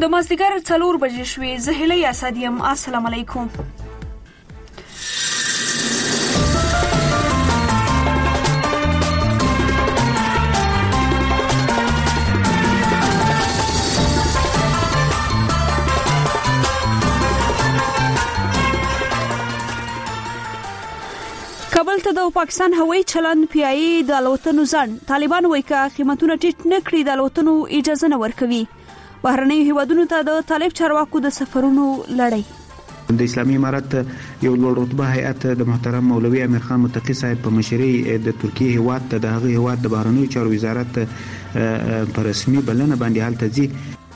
د مازدیګر 4 بجې شوې. زه هیله اسد یم. السلام علیکم. کابل ته د پاکستان هوایي چلند پیایي د الوتنو ځنډ. طالبان وایي که قیمتونه ټیټ نه کړي د الوتنو اجازه نه ورکوي. بهرنیو هیوادونو ته د طالب چارواکو د سفرونو لړۍ. د اسلامي امارت یو لوړ رتبه هیئت د محترم مولوي امیر خان متقی صاحب په مشرۍ د ترکیه هیواد ته د هغه هیواد د بهرنیو چارو وزارت په رسمي بلنه باندې هلته ځي.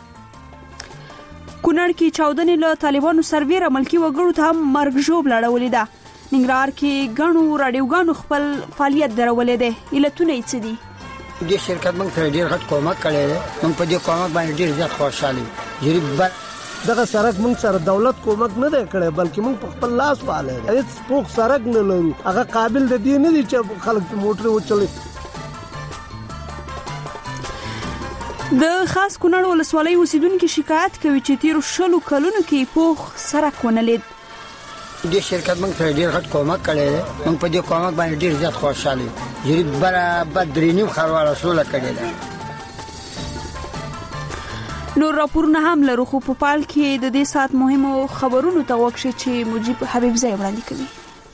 کونړ کې چاودنې له طالبانو سربېره ملکي وګړو ته هم مرګ ژوب لړولې ده. ننګرهار کې غنو رادیوګانو خپل فعالیت درولې ده. علتونه یې څه دي؟ دې شرکت موږ ته ډېر غټ کومک کړی دی. موږ په دې کومک باندې ډېر زیات خوشاله یو. دغه سړک موږ سره دولت کومک نه دی کړی بلکې موږ په خپل لاس پاله دی. هیڅ پوخ سړک نه لرو. هغه قابل د دې نه دي چې خلک موټر وچلي. د خاص کونړ ولسوالۍ اوسیدونکو شکایت کوي چې تیر 20 کلونو کې پوخ سړک ونه لید. دې شرکت موږ ته ډېر غټ کومک کړی دی. موږ په دې کومک باندې ډېر زیات خوشاله یو. برابر درینیو خرواره سوله کړی دی. نور راپورونه هم لرو خو په پال کې د دې سات مهمو خبرونو ته وکړي چې مجيب حبیبزی وړاندې کوي.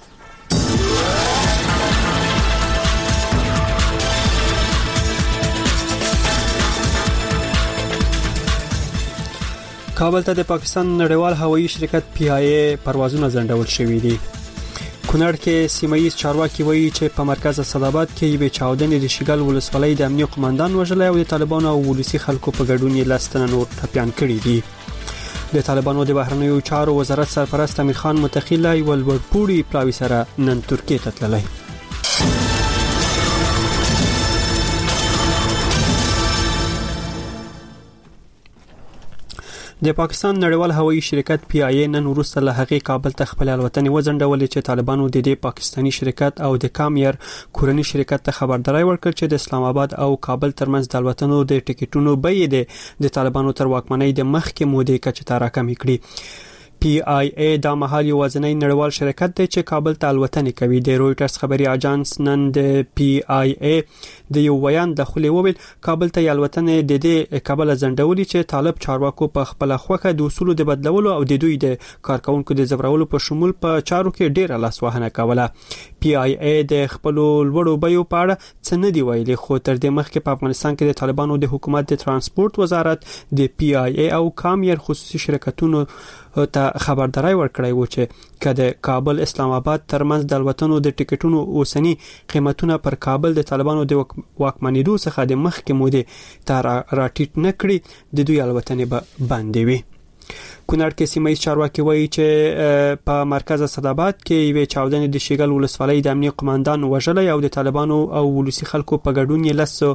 کابل ته د پاکستان نړیوال هوایي شرکت PIA پروازونه ځنډول شوي دي. کونړ کې سیمایي چارواکي وایي چې په مرکز اسداباد کې یو چاودنې د شیګل ولسوالۍ د امنیت قومندان وژلای او د طالبانو او ولسی خلکو په ګډون یې لستنه نور ټپيان کړي دي. د طالبانو د بهرنیو چارو وزارت سرپرست امیر خان متقی لا ولورپوړي پلاوی سره نن ترکیه ته تللی. د پاکستان نړیوال هوایي شرکت PIA نن وروسته له هغې کابل ته خپل الوتنې وځنډولې چې طالبانو د دې پاکستانی شرکت او د کامیر کورنی شرکت ته خبرداري ورکړ چې د اسلام آباد او کابل ترمنځ د الوتنو د ټیکټونو بیې د طالبانو تر واکمنۍ د مخکې مودې کچې ته راکمې کړې. PIA د مهال یو ځنۍ نړیوال شرکت دی چې کابل ته الوتنې کوي. د رويټرز خبري اژانس نن د PIA د یو بیان د خلې وویل کابل ته الوتنې د دې کابل ځنډولې چې طالب چارواکو په خپل خوخه د اصول د بدلولو او د دوی د کارکونکو د زبرولو په شمول په چارو کې ډېر لاسوهنه کوله. PIA د خپل لوړو بیو په اړه څه نه دی ویلي خو تر دې مخکې په افغانستان کې د طالبانو د حکومت د ترانسپورت وزارت د PIA او کامیر خصوصي شرکتونو ته خبرداري ورکړی و چې کله کابل اسلام آباد ترمنځ د الوتنو د ټیکټونو اوسنی قیمتونه پر کابل د طالبانو د واکمنېدو څخه د مخکې مودې تر راټیټ نکړي د دوی الوتنې به بندې وي. کونړ کې سیمایي چارواکي وایي چې په مرکز اسداباد کې یو چاودنې د شیګل ولسوالۍ د امنیت قومندان وژلای او د طالبانو او ولسی خلکو په ګډون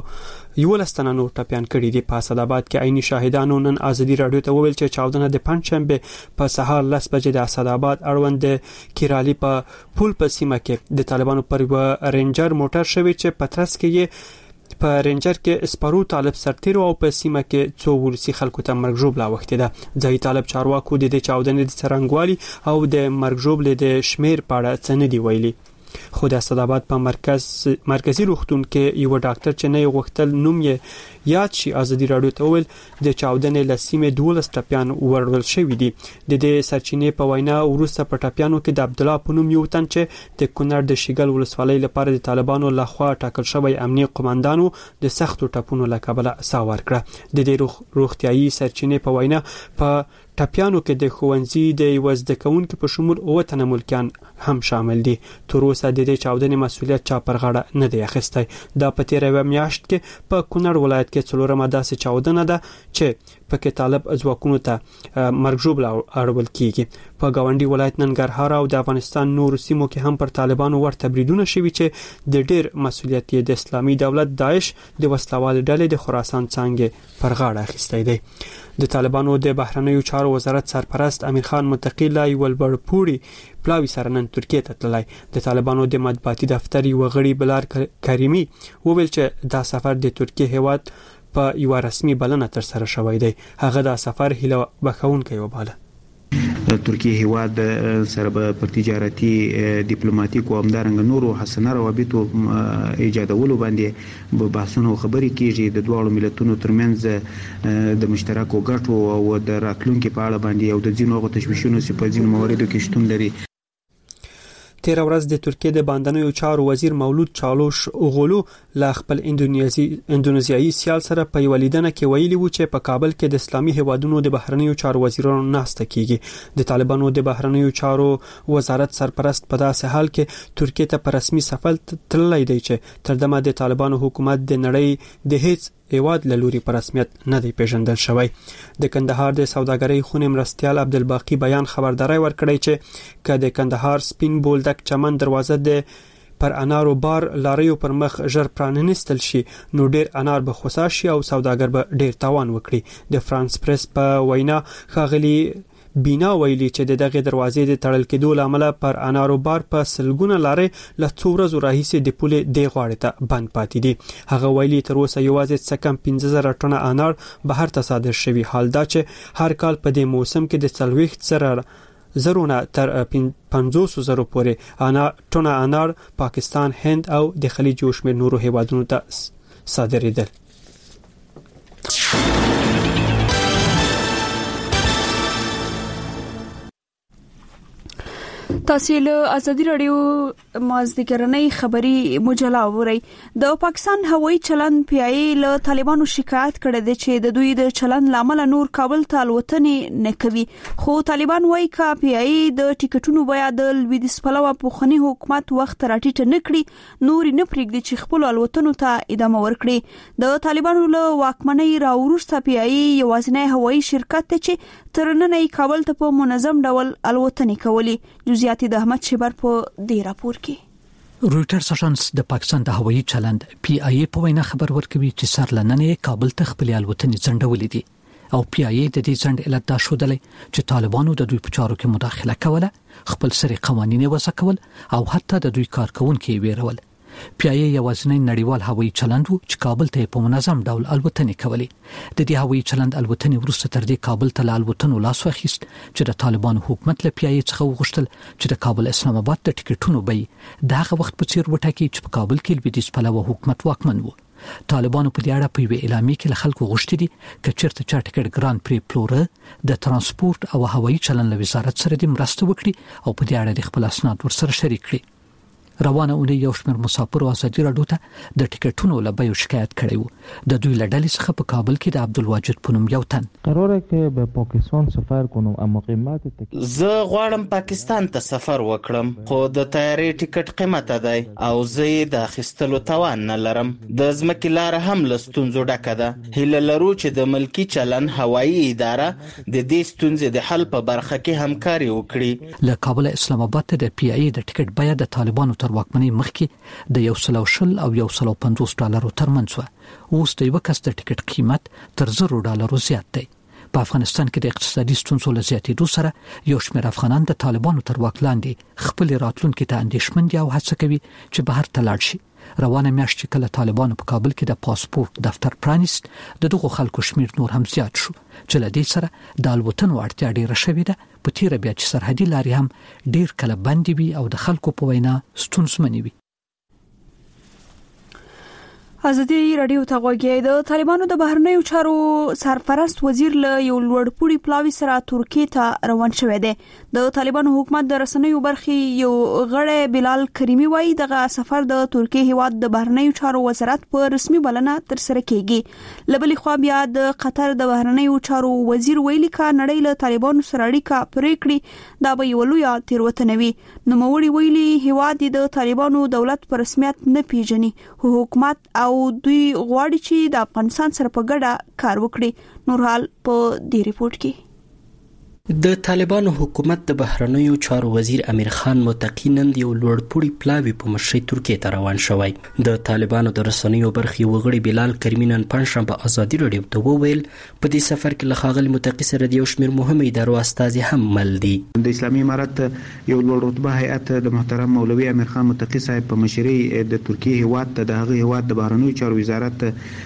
یې یو لستنه نور ټپيان کړي دي. په اسداباد کې عیني شاهدانو نن ازادي رادیو ته وویل چې چاودنه د پنځشنبه په سهار 10 بجې د اسداباد اړوند کیرالي په پول په سیمه کې د طالبانو پر رینجر موټر شوی چې پترس کې په رینجر کې اسپارو طالب سرتیرو او په سیمه کې څو ولسی خلکو ته مرګ ژوب لا وخت ده. ځای طالب چارواکو د چاودنې د څرنګوالي او د مرګ ژوب له شمیر په اړه څه نه دی ویلي. خو د اسداباد په مرکزی روغتون کې یو ډاکټر چې نه غوښتل نوم یې یاد شي ازادي رادیو ته ویل د چاودنې لسیمه 12 ټپيان ورول شوې دي. د دې سرچینې په وینا ورسته په ټپيانو کې د عبد الله په نوم یو تن چې د کونړ د شیګل ولسوالۍ لپاره د طالبانو لخوا ټاکل شوی امنیت قومندانو د سختو ټپونو لکبله ساور کړه. د دې روغتيایي سرچینې په وینا په ټپيانو کې د خوندزي د وزدکونکو په شمول او تن ملکان هم شامل دي. تر اوسه د دې چاودنې مسولیت چا پر غاړه نه دی اخیستی. دا په تیره میاشت کې په کونړ ولایت کې څلورمه داسې چاودنه ده چې پکې طالب ازواکونو ته مرګ ژوب اړول کیږي. په گاونډي ولایت ننګرهار او د افغانستان نور سیمو کې هم پر طالبانو ورته بریدونه شوي چې د ډیر مسولیت د اسلامي دولت داعش د وسلوال ډلې د خراسان څنګه پر غاړه اخیستی دی. د طالبانو د بهرنیو چارو وزارت سرپرست امیر خان متقی لا ولورپوړي پلاوی سره نن ترکیه ته تللی. د طالبانو د مطبوعاتي دفتر یو غړي بلار کریمی وویل چې دا سفر د ترکیه هیواد په یو رسمي بلنه تر سره شوی دی. هغه د سفر هیله بخښونکی وباله. ترکیه هیواد سره په تجارتي ډیپلوماټیک او همدارنګ نورو حسنه روابطو ایجادولو باندې بحثونه او خبرې کیږي. د دوه ملتونو ترمنځ د مشترکو ګټو او د راتلونکو په اړه باندې او د ځینو تشویشونو په ځینو مواردو کې شتون لري. تیر ورځ د ترکیه د باندنیو چارو وزیر مولود چالوش اوغولو لا خپل اندونیزیایي سیال سره په ولیدنه کې ویلي و چې په کابل کې د اسلامي هیوادونو د بهرنیو چارو وزیرانو ناسته کیږي. د طالبانو د بهرنیو چارو وزارت سرپرست په داسې حال کې ترکیه ته په رسمي سفر تللی دی چې تر دمه د طالبانو حکومت د نړۍ د هیڅ هیواد له لوري په رسمیت نه دی پیژندل شوی. د کندهار د سوداګرۍ خونې مرستیال عبدالباقی بیان خبرداري ورکړی چې که د کندهار سپین بولدک چمن دروازه د پر انارو بار لاریو پر مخ ژر پراننستل شي نو ډیر انار به خوسا شي او سوداګر به ډیر تاوان وکړي. د فرانس پریس په وینا خاغلی بینا ویلي چې دغه دروازې د تړل کېدو لامل پر انارو بار په سلګونه لارې له څو ورځې راهیسې د پولې د غاړې ته بند پاتې دي. هغه ویلي تر اوسه یوازې څه کم 15000 ټنه انار بهر ته صادر شوی. حال دا چې هر کال په دې موسم کې د 40 زرونه تر 500,000 پورې ټنه انار پاکستان، هند او د خلیج او شمېر نورو هیوادونو ته صادرېدل. تاسو له ازادي رادیو مازدیګرنۍ خبري مجله ووري. د پاکستان هوایي چلند پیای له طالبانو شکایت کړی دی چې د دوی د چلند لامل نور کابل ته الوتنې نه کوي. خو طالبان وایي چې پیای د ټیکټونو بیا د لویدیځ پلوه پوخنی حکومت وخت راټیټ نه کړي نور نه پرېږدي چې خپل الوتنو ته ادامه ورکړي. د طالبانو له واکمنۍ راوروسته پیای یوازینی هوایي شرکت دی چې تر نن کابل ته په منظم ډول الوتنې کوي. جزئیات د احمد شبر په دې راپور کې. رويټرز اژانس د پاکستان د هوایي چلند پی آی ای په وینا خبر ورکوي چې سر لننې کابل ته خپل الوتنې ځنډولې دي او پی آی ای د دې ځنډ علت دا شودلې چې طالبانو د دوی په چارو کې مداخله کوله، خپل سری قوانين وضع کول او حتی د دوی کارکونکو ویرول. پی آی ای یوازینی نړیوال هوایي چلند وو چې کابل ته په منظم ډول الوتنې کولې. د دې هوایي چلند الوتنې وروسته تر دې کابل ته الوتنو لاس واخیست چې د طالبانو حکومت له پی آی ای څخه وغوښتل چې د کابل اسلام آباد د ټیکټونو به دغه وخت په څیر وټاکي چې په کابل کې لویدیځ پلوه حکومت واکمن وو. طالبانو په دې اړه په ویلامي کې له خلکو غوښتي دي چې چیرته چا ټیکټ ګران پری پلوره د ترانسپورت او هوایي چلند له وزارت سره د مرسته وکړي او په دې اړه د خپل اسناد ورسره شریک کړي. روانه اونۍ یو شمېر مسافر او ازادي راډیو ته د ټیکټونو لپاره شکایت کړی وو. د دوی لړلې څخه په کابل کې د عبدالواجد پونم یو تن قراره که به پاکستان سفر کنم اما قیمت زه غواړم پاکستان ته سفر وکړم خو د طیارې ټیکټ قیمت دی او زه یې د اخیستلو توان نه لرم. د ځمکې لار هم له ستونزو ډکه ده. هیله لرو چې د ملکی چلند هوایي اداره د دې ستونزې د حل په برخه کې همکاري وکړي. له کابل اسلام آباد ته د پی آی ای د ټیکټ بیه د طالبانو واکمنۍ مخکې د 120 او 150 ډالرو ترمنځ و. اوس د یو کس د ټیکټ قیمت تر $0 زیات دی. په افغانستان کې د اقتصادي ستونزو له زیاتېدو سره یو شمېر افغانان د طالبانو تر واک لاندې خپل راتلونکي ته اندېښمن دي او هڅه کوي چې بهر ته لاړ شي. روانه میاشت چې کله طالبانو په کابل کې د پاسپورت دفتر پرانیست د دغو خلکو شمیر نور هم زیات شو چې له دې سره د الوتنو اړتیا ډیره شوې ده. په تیر بیا چې سرحدي لارې هم ډیر کله بندي وي او د خلکو په وینا ستونزمنې وي. ازادي رادیو ته غوږی. د طالبانو د بهرنیو چارو سرپرست وزیر له یو لوړپوړي پلاوي سره ترکیه ته روان شوی دی. د طالبانو حکومت د رسنیو برخې یو غړی بلال کریمی وایي دغه سفر د ترکیه هیواد د بهرنیو چارو وزارت په رسمي بلنه تر سره کیږي. لبلې خو بیا د قطر د بهرنیو چارو وزیر ویلي کا نړۍ له طالبانو سره اړیکه پرې کړي دا به یو لوی تیروتنه وي. نو موري ویلي هیواد د طالبانو دولت په رسمیت نه پیژني. حکومت او دوی غواړي چې د افغانستان سره په ګډه کار وکړي. نورحال په دې ریپورت کې د طالبانو حکومت د بهرنیو چارو وزیر امیر خان متقی نن یو لوړپوړي پلاوی په مشرۍ ترکیه ته روان شوی. د طالبانو د رسنیو برخې وغړي بلال کریمی نن پنځشنبه ازادي راډیو ته وویل په دې سفر کې له ښاغلي متقی سره د یو شمېر مهمو ادارو استازي هم مل دي. د اسلامي امارت یو لوړ رتبه هیئت د محترم مولوي امیر خان متقی صاحب په مشرۍ د ترکیه هیواد ته د هغه هیواد د بهرنیو چارو وزارت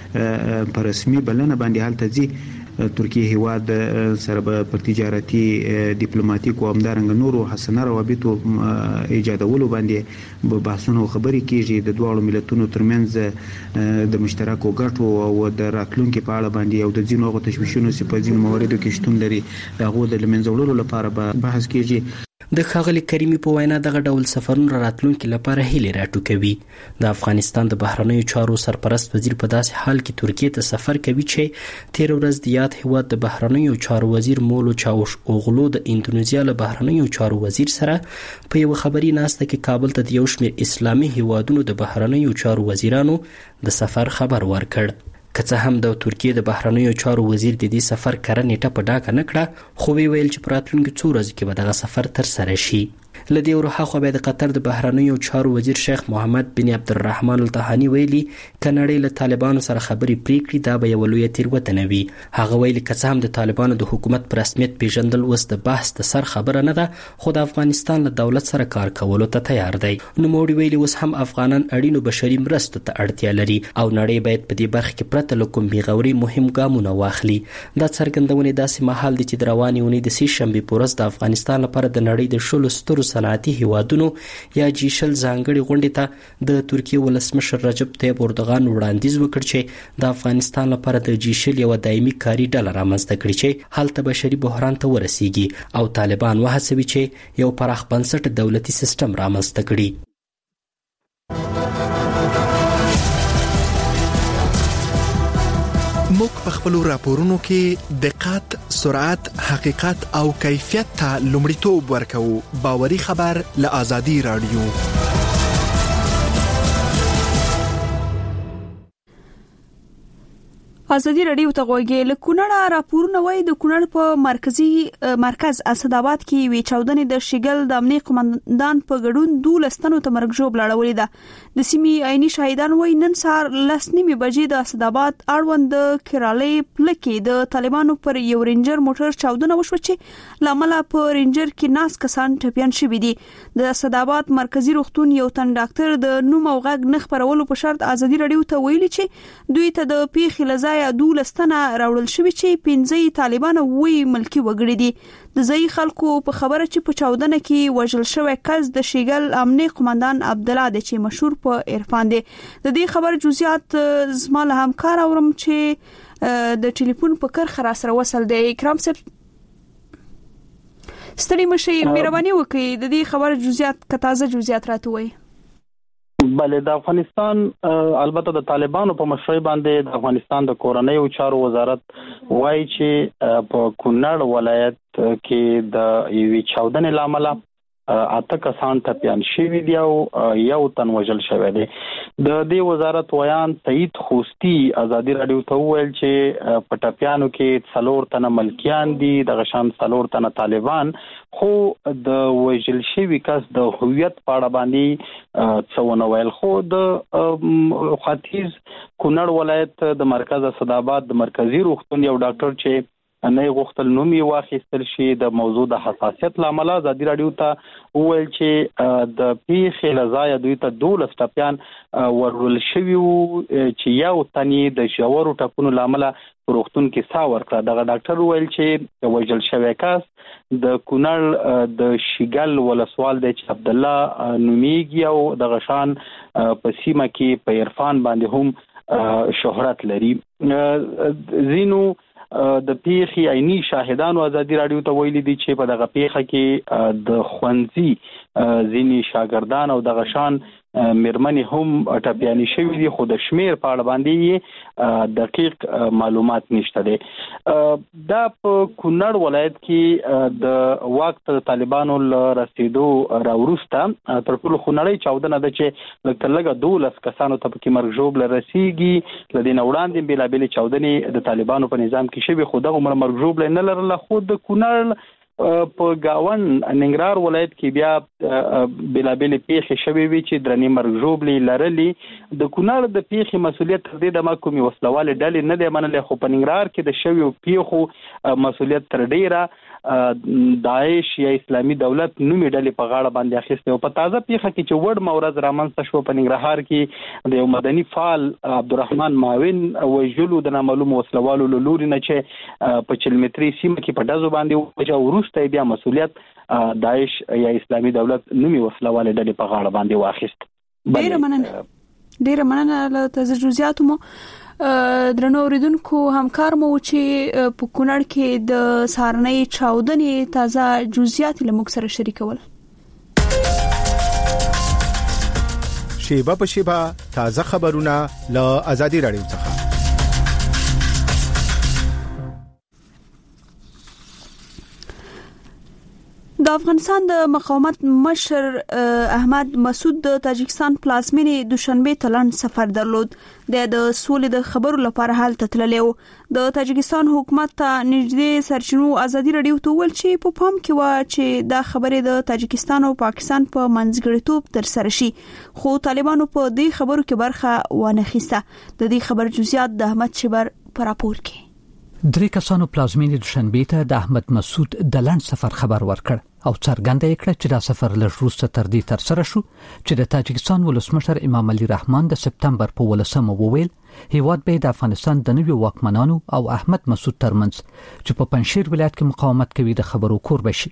په رسمي بلنه باندې هلته ځي. ترکیه هیواد سره په تجارتي ډیپلوماټیک او همدارنګه نورو حسنه روابطو ایجادولو باندې بحثونه او خبرې کیږي. د دوه ملتونو ترمنځ د مشترکو ګټو او د راتلونکو په اړه باندې او د ځینو غو تشویشونو په ځینو مواردو کې شتون لري دغه د لمنځه وړلو لپاره بحث کیږي. د ښاغلي کریمی په وینا دغه ډول سفرونه راتلونکي لپاره هیلې راټوکوي. د افغانستان د بهرنیو چارو سرپرست وزیر په داسې حال کې ترکیه ته سفر کوي چې تیر ورځ د یاد هیواد د بهرنیو چارو وزیر مولو چاوش اوغلو د اندونیزیا له بهرنیو چارو وزیر سره په یو خبري ناسته کې کابل ته د یو شمېر اسلامي هیوادونو د بهرنیو چارو وزیرانو د سفر خبر ورکړ. که څه هم د ترکیه د بهرنیو چارو وزیر د دې سفر کره نیټه په ډاګه نه کړه، خو ویل چې په راتلونکو څو ورځو کې به دغه سفر ترسره شي. له دې وروسته بیا د قطر د بهرنیو چارو وزیر شیخ محمد بن عبدالرحمن الطحاني ویلي که نړۍ له طالبانو سره خبرې پرېکړي دا به یوه لویه تېروتنه وي. هغه ویلي که څه هم د طالبانو د حکومت په رسمیت پیژندل اوس د بحث د سر خبره نه ده، خو د افغانستان له دولت سره کار کولو ته تیار دی. نوموړي ویلي اوس هم افغانان اړینو بشري مرستو ته اړتیا لري او نړۍ باید په دې برخه کې پرته له کوم بېغوري مهم ګامونه واخلي. دا څرګندونې داسې مهال دي چې د روانې اونۍ د سې شنبې په ورځ د افغانستان لپاره د نړۍ د شلو سترو صنعتي هیوادونو یا جیشل ځانګړي غونډې ته د ترکیه ولسمشر رجب طیب اردوغان وړاندیز وکړ چې د افغانستان لپاره د جیشل یو دایمي کاري ډله رامنځته کړي چې هلته بشري بحران ته ورسیږي او طالبان وهڅوي چې یو پراخ بنسټ دولتي سیستم رامنځته کړي. موږ په خپلو راپورونو کې دقت، سرعت، حقیقت او کیفیت ته لومړیتوب ورکوو. باوري خبر له آزادي رادیو. آزادي رادیو ته غوږی له کونړه راپورونه وایي د کونړ په مرکز اسداباد کې وی چاودنې د شګل د امنیه قومندان په ګډون 12 تنو ته مرګ ژوب لاړولې ده. د سیمې عیني شاهدان وایي نن سهار 10:30 بجې د اسداباد اړوند کراله پلکې د طالبانو پر یو رینجر موټر چاودنه وشوه چې لامل په رینجر کې ناس کسان ټپيان شوي دي. د اسداباد مرکزی روغتون یو تن ډاکټر د نوم او غږ نه خبرولو په شرط آزادي رادیو ته ویلي چې دوی ته د پیښې لزای 12 تنه راوړل شوی چې 15 طالبان وی ملکی وګړي دي. د ځای خلکو په خبره چې په چاودنه کې وژل شوی کس د شیګل امنیه قومندان عبد الله د چې مشهور په عرفان دی. د دې خبر جزئیات زما له همکار اورم چې د ټلیفون په کرخه را سره وصل دی. اکرام صاحب ستړي مشي مهرباني وکړئ د دې خبر جزئیات کتازه جزئیات راته وایي. بله د افغانستان البته د طالبانو په مشرۍ باندې د افغانستان د کورنیو چارو وزارت وایي چې په کونړ ولایت کې د یوې چاودنې لامل 8 کسان ټپيان شوي دي او یو تن وژل شوی دی. د دې وزارت ویان سعید خوستی آزادي رادیو ته وویل چې په ټپيانو کې 4 تنه ملکیان دي د غشان 4 تنه طالبان، خو د وژل شوی کس د هویت په اړه باندې څونه ویل. خو د ختیځ کونړ ولایت د مرکز اسداباد د مرکزی روغتون یو ډاکټر چې نه غوښتل نوم یې واخیستل شي د موضوع د حساسیت لامل آزادي رادیو ته وویل چې د پیښې لزای دوی ته 12 ټپيان ورول شوي چې یو تنی د ژورو ټپونو لامل روغتون کې سا ورکړه. دغه ډاکټر ویل چې وژل شوی کس د کونړ د شیګل ولسوال د عبد الله نومیږي او د غشان په سیمه کې په عرفان باندې هم شهرت لري. زینو د پیښې عیني شاهدانو آزادي رادیو ته ویلي دي چې په دغه پیښه کې د خوندزي ځینی شاګردان او د غشان مېرمنې هم ټپيانې شوي دي، خو د شمیر په اړه باندې دقیق معلومات نشته دي. دا په کونړ ولایت کې د واک ته طالبانو رسیدو راوروسته تر ټولو خونړۍ چاودنه ده چې لږه 12 کسانو ته پکې مرګ ژوبله رسیږي. له دې نه وړاندې بېلابېلې چاودنې د طالبانو په نظام کې شوي، خو دغه مرګ ژوبله نه لرله. خو د کونړ په گاون ننګرهار ولایت کې بیا بلابل پیښې شوې وي چې درنې مرګ ژوبلې لرلي. د کونړ د پیښې مسولیت تر دې د محکومي وسلواله ډلې نه دی منلې، خو په ننګرهار کې د شویو پیښو مسولیت تر ډیره داعش یا اسلامي دولت نومي ډلې په غاړه باندې اخیسته. او په تازه پیښه کې چې وړ مورز رامنځته شو په ننګرهار کې د یو مدني فعال عبدالرحمن معاون وژلو د نامعلوم وسلوالو له لوري نه چې په چلمتري سیمه کې په ډزو باندې وجه وروسته بیا مسولیت داعش یا اسلامي دولت نومي وسلواله ډلې په غاړه باندې واخیست. ډیره مننه له تازه جزئیاتو مو. درنو اوریدونکو همکار مو چې په کونړ کې د سارنۍ چاودنې تازه جزئیات له موږ سره شریکول. شیبه په شیبه تازه خبرونه له آزادي رادیو څخه. د افغانستان د مقاومت مشر احمد مسعود د تاجکستان پلازمینې دوشنبه ته لاند سفر درلود. د سولې د خبرو لپاره حالت تللی و. د تاجکستان حکومت ته نږدې سرچینو آزادي رادیو ته ویل چې په پام کې و چې دا خبرې د تاجکستان او پاکستان په منځګړیتوب تر سره شي، خو طالبانو په دې خبرو کې برخه ونه اخیسته. د دې خبر جزئیات د احمد شبر په راپور کې. درې کسانو پلازمینې دوشنبه ته د احمد مسعود د لاند سفر خبر ورکړ او څرګنده کړه چې دا سفر له روسه تر دې تر سره شو چې د تاجکستان ولسمشر امام علي رحمان د سپتمبر په 18 وویل هیواد به د افغانستان د نویو واکمنانو او احمد مسعود ترمنځ چې په پنځشیر ولایت کې مقاومت کوي د خبرو کور بشي.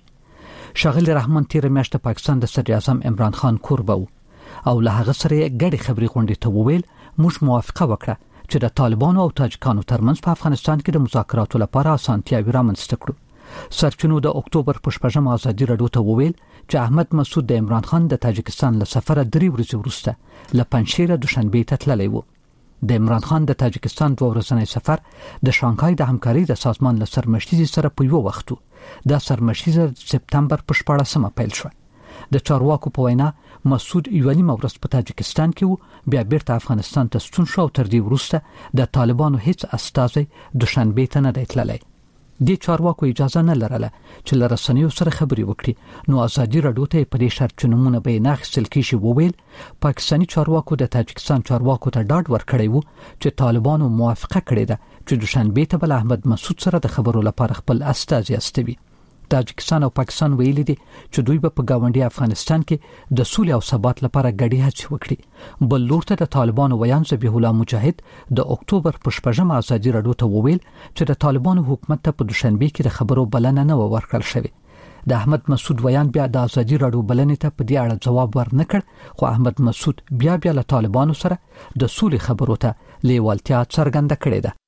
شاغلی رحمان تیر میاشت پاکستان د صدر اعظم عمران خان کوربه او له هغه سره ګډي خبري غونډې ته وویل موږ موافقه وکړه چې د طالبانو او تاجکانو ترمنځ په افغانستان کې د مذاکراتو لپاره اسانتیاوي رامنځته کړو. سرچینو د اکتوبر په 8 آزادي رادیو ته وویل چې احمد مسعود د عمران خان د تاجکستان له سفره 3 ورځې وروسته له پنځشیر دوشنبه ته تللی و. د عمران خان د تاجکستان 2 ورځنی سفر د شانګهای د همکاري د سازمان له سرمشتي سره په یو وخت د سرمشتي د سپتمبر په 14 پیل شو. د چارواکو په وینا مسعود یو نیم ورځ په تاجکستان کې بیا بیرته افغانستان ته ستون شو او تر دې وروسته د طالبانو هیڅ استازی دوشنبه ته نه دی تللی. د چارواکو اجازه نه لرله چې له رسنیو سره خبري وکړي. نو آزادي رادیو ته په دې شرط چې نمونه به نه اخیستل کیږي وویل پاکستاني چارواکو د تاجکستان چارواکو ته ډاډ ورکړی وو چې طالبانو موافقه کړې ده چې دوشنبه ته بل احمد مسعود سره د خبرو لپاره خپل استازي استوي. تاجکستان او پاکستان ویلي دي چې دوی په گاونډي افغانستان کې د سولې او ثبات لپاره ګډي هڅې وکړي. بل لور ته د طالبانو ویان ذبیح الله مجاهد د اکتوبر په 8 آزادي رادیو ته وویل چې د طالبانو حکومت ته په دوشنبه کې د خبرو بلنه نه ورکړل شوې. د احمد مسعود ویان بیا د آزادي رادیو بلنې ته په دې اړه جواب ورنکړ، خو احمد مسعود بیا له طالبانو سره د سولې خبرو ته لیوالتیا څرګنده کړې ده.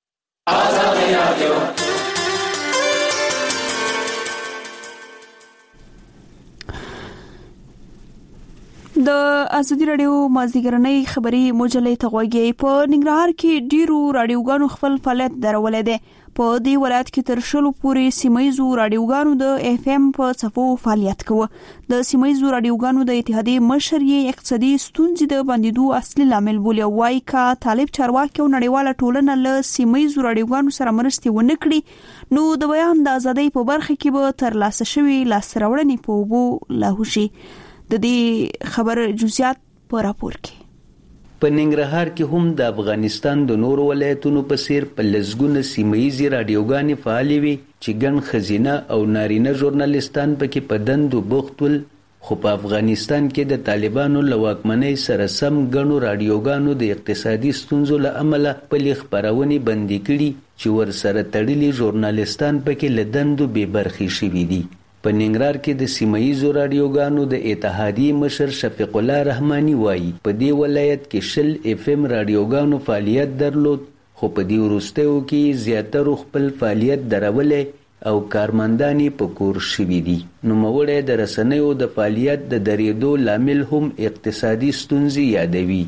آزادي رادیو د ازادي رادیو مازیګرنۍ خبري مجلې ته غوږی. په ننګرهار کې ډیرو رادیوګانو خپل فعالیت درولې ده. په دې ولایت کې تر شلو پورې سیمایزو رادیوګانو د اف ام په صفو فعالیت کوي. د سیمایزو رادیوګانو د اتحادیې مشر یې اقتصادي ستونزې د بندیدو اصلي لامل بولي. وايي کا طالب چارواکي او نړیواله ټولنه له سیمایزو رادیوګانو سره مرستې ونه کړي نو د بیان د ازادۍ په برخه کې به تر لاسه شوي لاسته په وبو لاهوشي. د دې خبر جزئیات په راپور کې. په ننګرهار کې هم د افغانستان د نورو ولایتونو په څیر په لږګونه سیمایي رادیوګانې فعالې وي چې ګڼ ښځینه او نارینه ژورنالیستان پکې په دندو بوخت ول. خو په افغانستان کې د طالبانو له واکمنۍ سره سم ګڼو رادیوګانو د اقتصادي ستونزو له امله خپلې خپرونې بندي کړي چې ورسره تړلي ژورنالیستان پکې له دندو بې برخې شوي دي. په ننګرهار کې د سیمایي رادیوګانو د اتحادیې مشر شفیق الله رحماني وایي په دې ولایت کې 10 اف ام رادیوګانو فعالیت درلود، خو په دې وروستیو کې زیاتره خپل فعالیت درولې او کارمندانې په کور شوي دي. نوموړی د رسنیو د فعالیت د درېدو لامل هم اقتصادي ستونزې یادوي.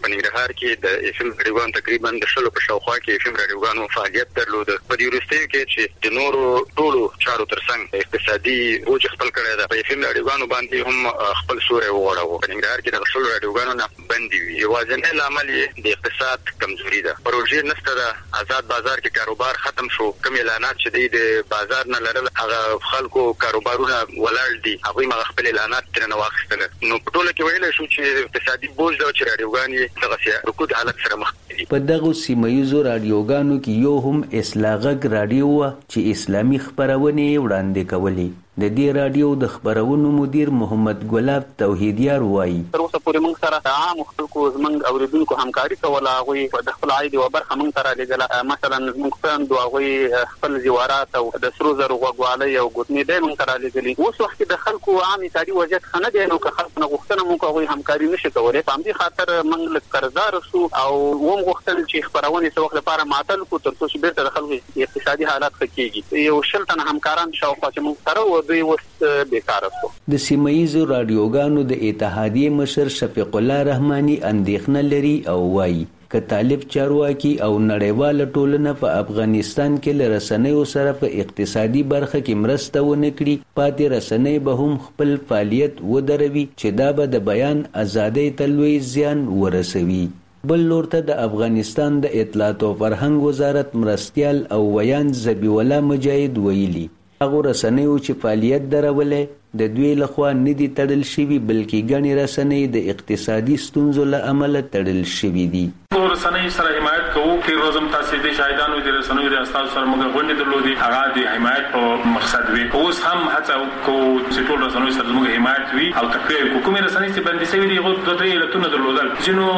په ننګرهار کې د اف ام رادیوګانو تقریبا د 100 په شاوخوا کې اف ام رادیوګانو فعالیت درلود. په دې وروستیو کې چې د نورو ټولو چارو ترڅنګ اقتصادي بوج خپل کړی دی، په اف ام رادیوګانو باندې هم خپل سوري وغوړاوه. په ننګرهار کې د 100 رادیوګانو نه بندي وي. یوازینی لامل د اقتصاد کمزوري ده. پروژې نشته ده. آزاد بازار کې کاروبار ختم شو. کوم اعلانات چې د بازار نه لرل هغه خلکو کاروبارونه ولاړ دي، هغه ما خپل اعلانات ترنه واخیستل. نو په ټوله کې ویل شو چې اقتصادي بوج دا چې رادیوګانې دغه رکود حالت سره مخ دي. په دغه سیمایزو رادیوګانو کې یو هم اصلاغ رادیو چې اسلامي خبرونه وړاندې کولې. د دې رادیو د خبرونو مدیر محمد ګلاب توحیدیار وایي تر اوسه پورې موږ سره عام خلکو زموږ اوریدونکو همکاري کوله، هغوی د خپل عاید او برخه موږ سره لګله. مثلا موږ خویندو هغوی خپل زیوارات او د سرو زرو غوږوالۍ او ګوتمې دی موږ سره لګلي. اوس وخت د خلکو عام اقتصادي وضعیت ښه نه دی، نو که خلک نه غوښتنه موږ هغوی همکاري نشي کولی. په همدې خاطر موږ لږ قرضدار شو او وم غوښتل چې خبرونې څه وخت لپاره معطل کړو تر څو چې بیرته د خلکو اقتصادي حالات ښه کېږي. یو 100 تنه همکاران شاوخوا چې موږ سره و دوی اوس د سیمایزو رادیوګانو د اتحادیې مشر شفیق الله رحماني اندېښنه لري او وایي که طالب چارواکي او نړیواله ټولنه په افغانستان کې له رسنیو سره په اقتصادي برخه کې مرسته ونه کړي، پاتې رسنۍ به هم خپل فعالیت ودروي چې دا به د بیان ازادۍ ته لوی زیان ورسوي. بل لور ته د افغانستان د اطلاعات او فرهنګ وزارت مرستیال او ویان ذبیح الله مجاهد ویلي هغه رسنیو چې فعالیت درولې د دوی لخوا نه دي تړل شوي، بلکې ګڼې رسنۍ د اقتصادي ستونزو له امله تړل شوي دي. رسنۍ سره حمایت کوو. تیر ورځ هم تاسې د شاهدانو د رسنیو د استازو سره موږ غونډې درلودې، هغه د حمایت په مقصد وي. اوس هم هڅه کوو چې ټول رسنیو سره زموږ حمایت وي او تقریر کوو. کومې رسنۍ چې بندي شوي دي هغو دوه درې علتونه درلودل.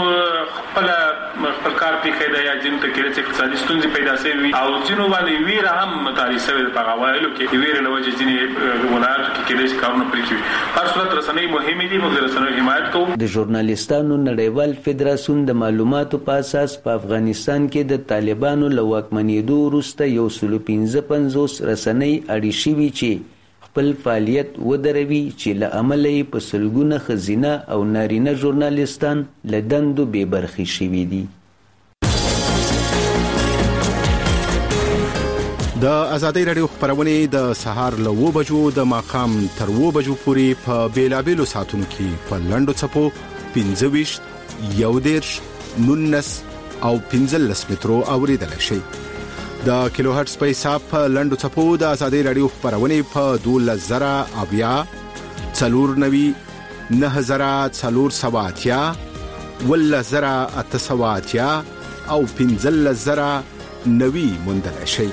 ځینو خپل کار پرېښی دی یا ځینو ته کېدای شي اقتصادي ستونزې پیدا شوي وي او ځینو باندې ویره هم تاریخ شوې ده. په هغه اوایلو کې د ویرې له وجې ځینې ولایاتو کې کېدای شي کارونه پرې کړي. په هر صورت رسنۍ مهمې دي، موږ د رسنیو حمایت کوو. د ژورنالستانو نړیوال فدراسیون د معلوماتو په اساس په افغانستان کې د طالبانو له واکمنېدو وروسته 155 رسنۍ اړې شوي چې خپل فعالیت ودروي، چې له امله یې په سلګونه ښځینه او نارینه ژورنالستان له دندو بې برخې شوي دي. د ازادۍ رادیو خبرونه د سهار له 9 بجو د ماښام تر 9 بجو پورې په بیلابېلو ساعتونو کې په لنډو څپو 25 11 19 او 15 مترو اوریدل شي. د کیلو هرتز په حساب په لنډو څپو د ازادۍ رادیو خبرونه په 12000 490 9480 10880 او 15090 موندل شي.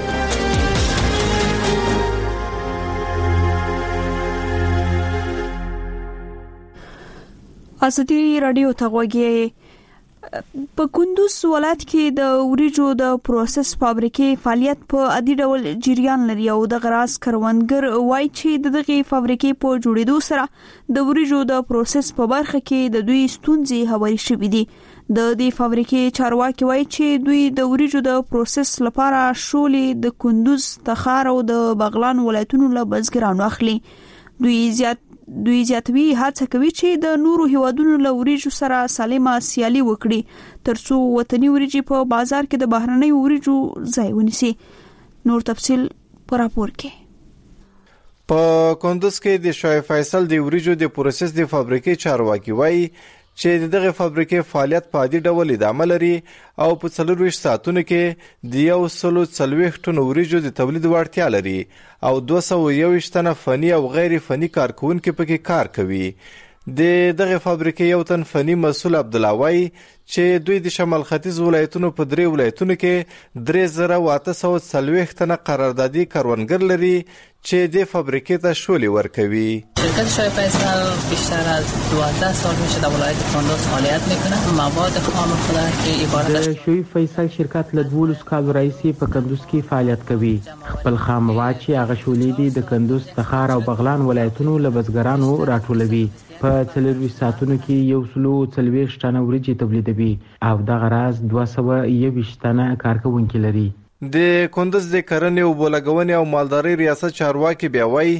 ازادي رادیو ته غوږی. په کندوز ولایت کې د وریجو د پروسس فابریکې فعالیت په عادي ډول جریان لري او د غراس کروندګر وایي چې دغه فابریکې په جوړېدو سره د وریجو د پروسس په برخه کې د دوی ستونزې هواري شوې دي. د دې فابریکې چارواکي وایي چې دوی د وریجو د پروسس لپاره شولې د کندوز، تخار او د بغلان ولایتونو له بزګرانو اخلي. دوی زیاتوي هڅه کوي چې د نورو هیوادونو له وریجو سره سالمه سیالي وکړي ترڅو وطني وریجې په بازار کې د بهرنۍ وریجو ځای ونیسي. نور تفصیل پر راپور کې. په کندوز کې د شاه فیصل د وریجو د پروسس د فابریکې چارواکي وایي چې دغه فابریکې فعالیت په عادي ډول ادامه لري او په 24 ساعتونو کې د 140 ټن وریجو د تولید وړتیا لري او 221 تنه فني او غیر فني کارکونکو پکې کار کوي. دغه فابریکې یو تن فني مسؤل عبد الله وایي چې دوی د شمال ختیځ ولایتونو په 3 ولایتونو کې 3840 تنه قراردادي کارونګر لري چې د فابریکې ته شولې ورکوي. شرکت شاه فیصل بیشتر از 12 سال میشه در ولایت کندوز فعالیت میکنه. مواد خام خودش که عبارت از شاه فیصل شرکت له 12 کال راهیسې په کندوز کې فعالیت کوي. خپل خام مواد چې هغه شولې دي د کندوز، تخار او بغلان ولایتونو له بزګرانو راټولوي. په 24 ساعتونو کې 140 ټنه وریجې تولیدوي او دغه راز 221 ټنه کارکونکي لري. د کندوز د کرنې او بولګونې او مالدارۍ ریاست چارواکي بیا وایي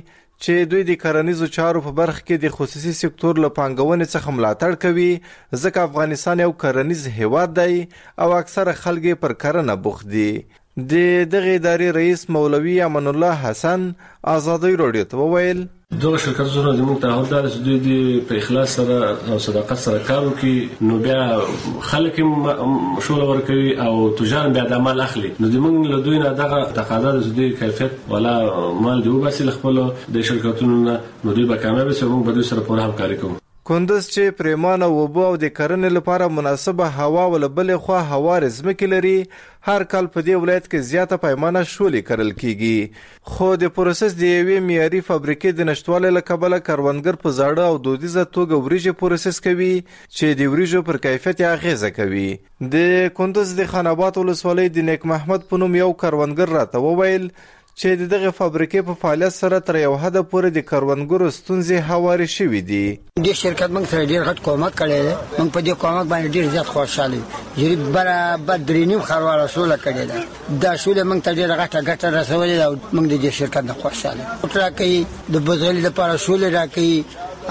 چې دوی د کرنیزو چارو په برخه کې د خصوصي سکتور له پانګونې څخه ملاتړ کوي، ځکه افغانستان یو کرنیز هیواد دی او اکثره خلک پر کرنه بوخت دي. د دغه ادارې رئیس مولوي امان الله حسن آزادۍ رادیو ته وویل دغه شرکت سره زموږ تعهد دا چې دوی د په اخلاص سره او صداقت سره کار وکړي، نو بیا خلک شغل ورکوي او تجار بیا د مال اخلي. نو زموږ له دوی نه دغه تقاضا د دوی کیفیت ولا مال دی وباسي خپل د شرکتونو نه، نو دوی به کامیاب شي. موږ به دوی سره پوره همکاري کوو. کندز چې پریمانه وبو او د کرنې لپاره مناسبه هوا ول بلې خوا هوار ځمکې لري، هر کال په دې ولایت کې زیاته پیمانه شولې کرل کیږي. خو د پروسس د یوې معیاري فابریکې د نشټوالي له کبله کروندګر په زاړه او دودیزه توګه وریجې پروسس کوي چې د وریجو پر کیفیت اغیزه کوي. د کندز د خان آباد ولسوالۍ د نیک محمد په نوم یو کروندګر راته وویل چې دغه فابریکې په فعالیت سره تر یو حد پورې د کروندګرو ستونزې هوارې شوې دي. د شرکت موږ سره ډیر غټ کومک کړی دی، موږ په دې کومک باندې ډیر زیات خوشاله یو. جری برابر درینیم خرواره سوله کړی دی، دا سوله موږ ته ډیر غټه ګټه رسولې ده او موږ د دې شرکت نه خوشاله. تر کوي د بزګر لپاره سوله راکړي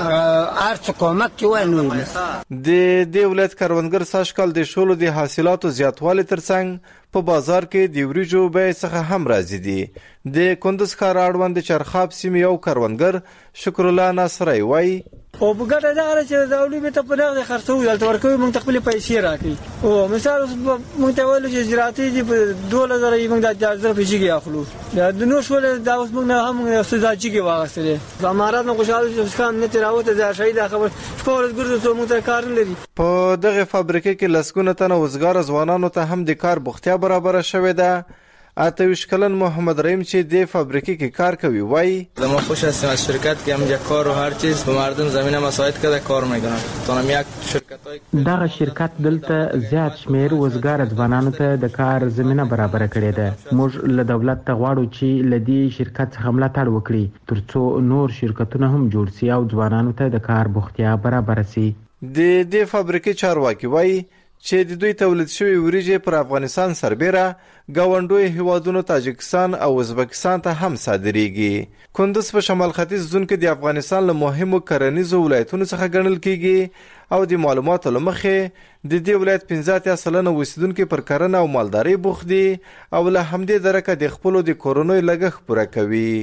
ارڅ کومک کوي. نو د دې ولایت کروندګر ساشکل د شولو د حاصلاتو زیاتوالی ترڅنګ په بازار کې د وریجو بیه څخه هم راځي دي. د کندز ښار اړوند چرخاب سیمې یو کروندګر شکر الله ناصری وایي او په ګټه دا چې دولي به ته په دغه خرڅو دلته ورکوي، موږ خپل پیسې راکړي. او مثال موږ ته ویل چې زراعتي دي په 2000 موږ د 1000 پیسې اخلو، د نو شول دا اوس موږ نه هم سوزاچی کې واغستلې. امارات نو خوشاله چې څنګه نه تراوته ځای شي دا خبر شپږ ګرځو ته موږ ته کار نه لري. په دغه فابریکه کې لسګونه تنه وزګار ځوانانو ته هم د کار بوختیا برابر شوې ده. اتویش کلن محمد رحیم چې د فابریکې کې کار کوي وایي ما خوش هستم از شرکت که همینجا کار و هر چیز به مردم زمینه مساعد کرده کار میکنن. تونم یک شرکت دغه شرکت دلته زیات شمیر وزګار ځوانانو ته د کار زمینه برابر کړې ده. موږ له دولت ته غواړو چې لدی شرکت څخه ملاتړ وکړي ترڅو نور شرکتونه هم جوړ شي او ځوانانو ته د کار بوختیا برابر شي. د دې فابریکې چارواکي وایي چې د دوی تولید شوی وریجې پر افغانستان سربېره ګاونډوي هیوادونو تاجکستان او ازبکستان ته هم صادریږي. کندز په شمال ختیځ زون کې د افغانستان له مهمو کرنیزو ولایتونو څخه ګڼل کیږي او د معلوماتو له مخې د دې ولایت 15% اوسیدونکو پر کرنه او مالداري بوخت دي او له همدې درکه د خپلو د کورونو لګښت پوره کوي.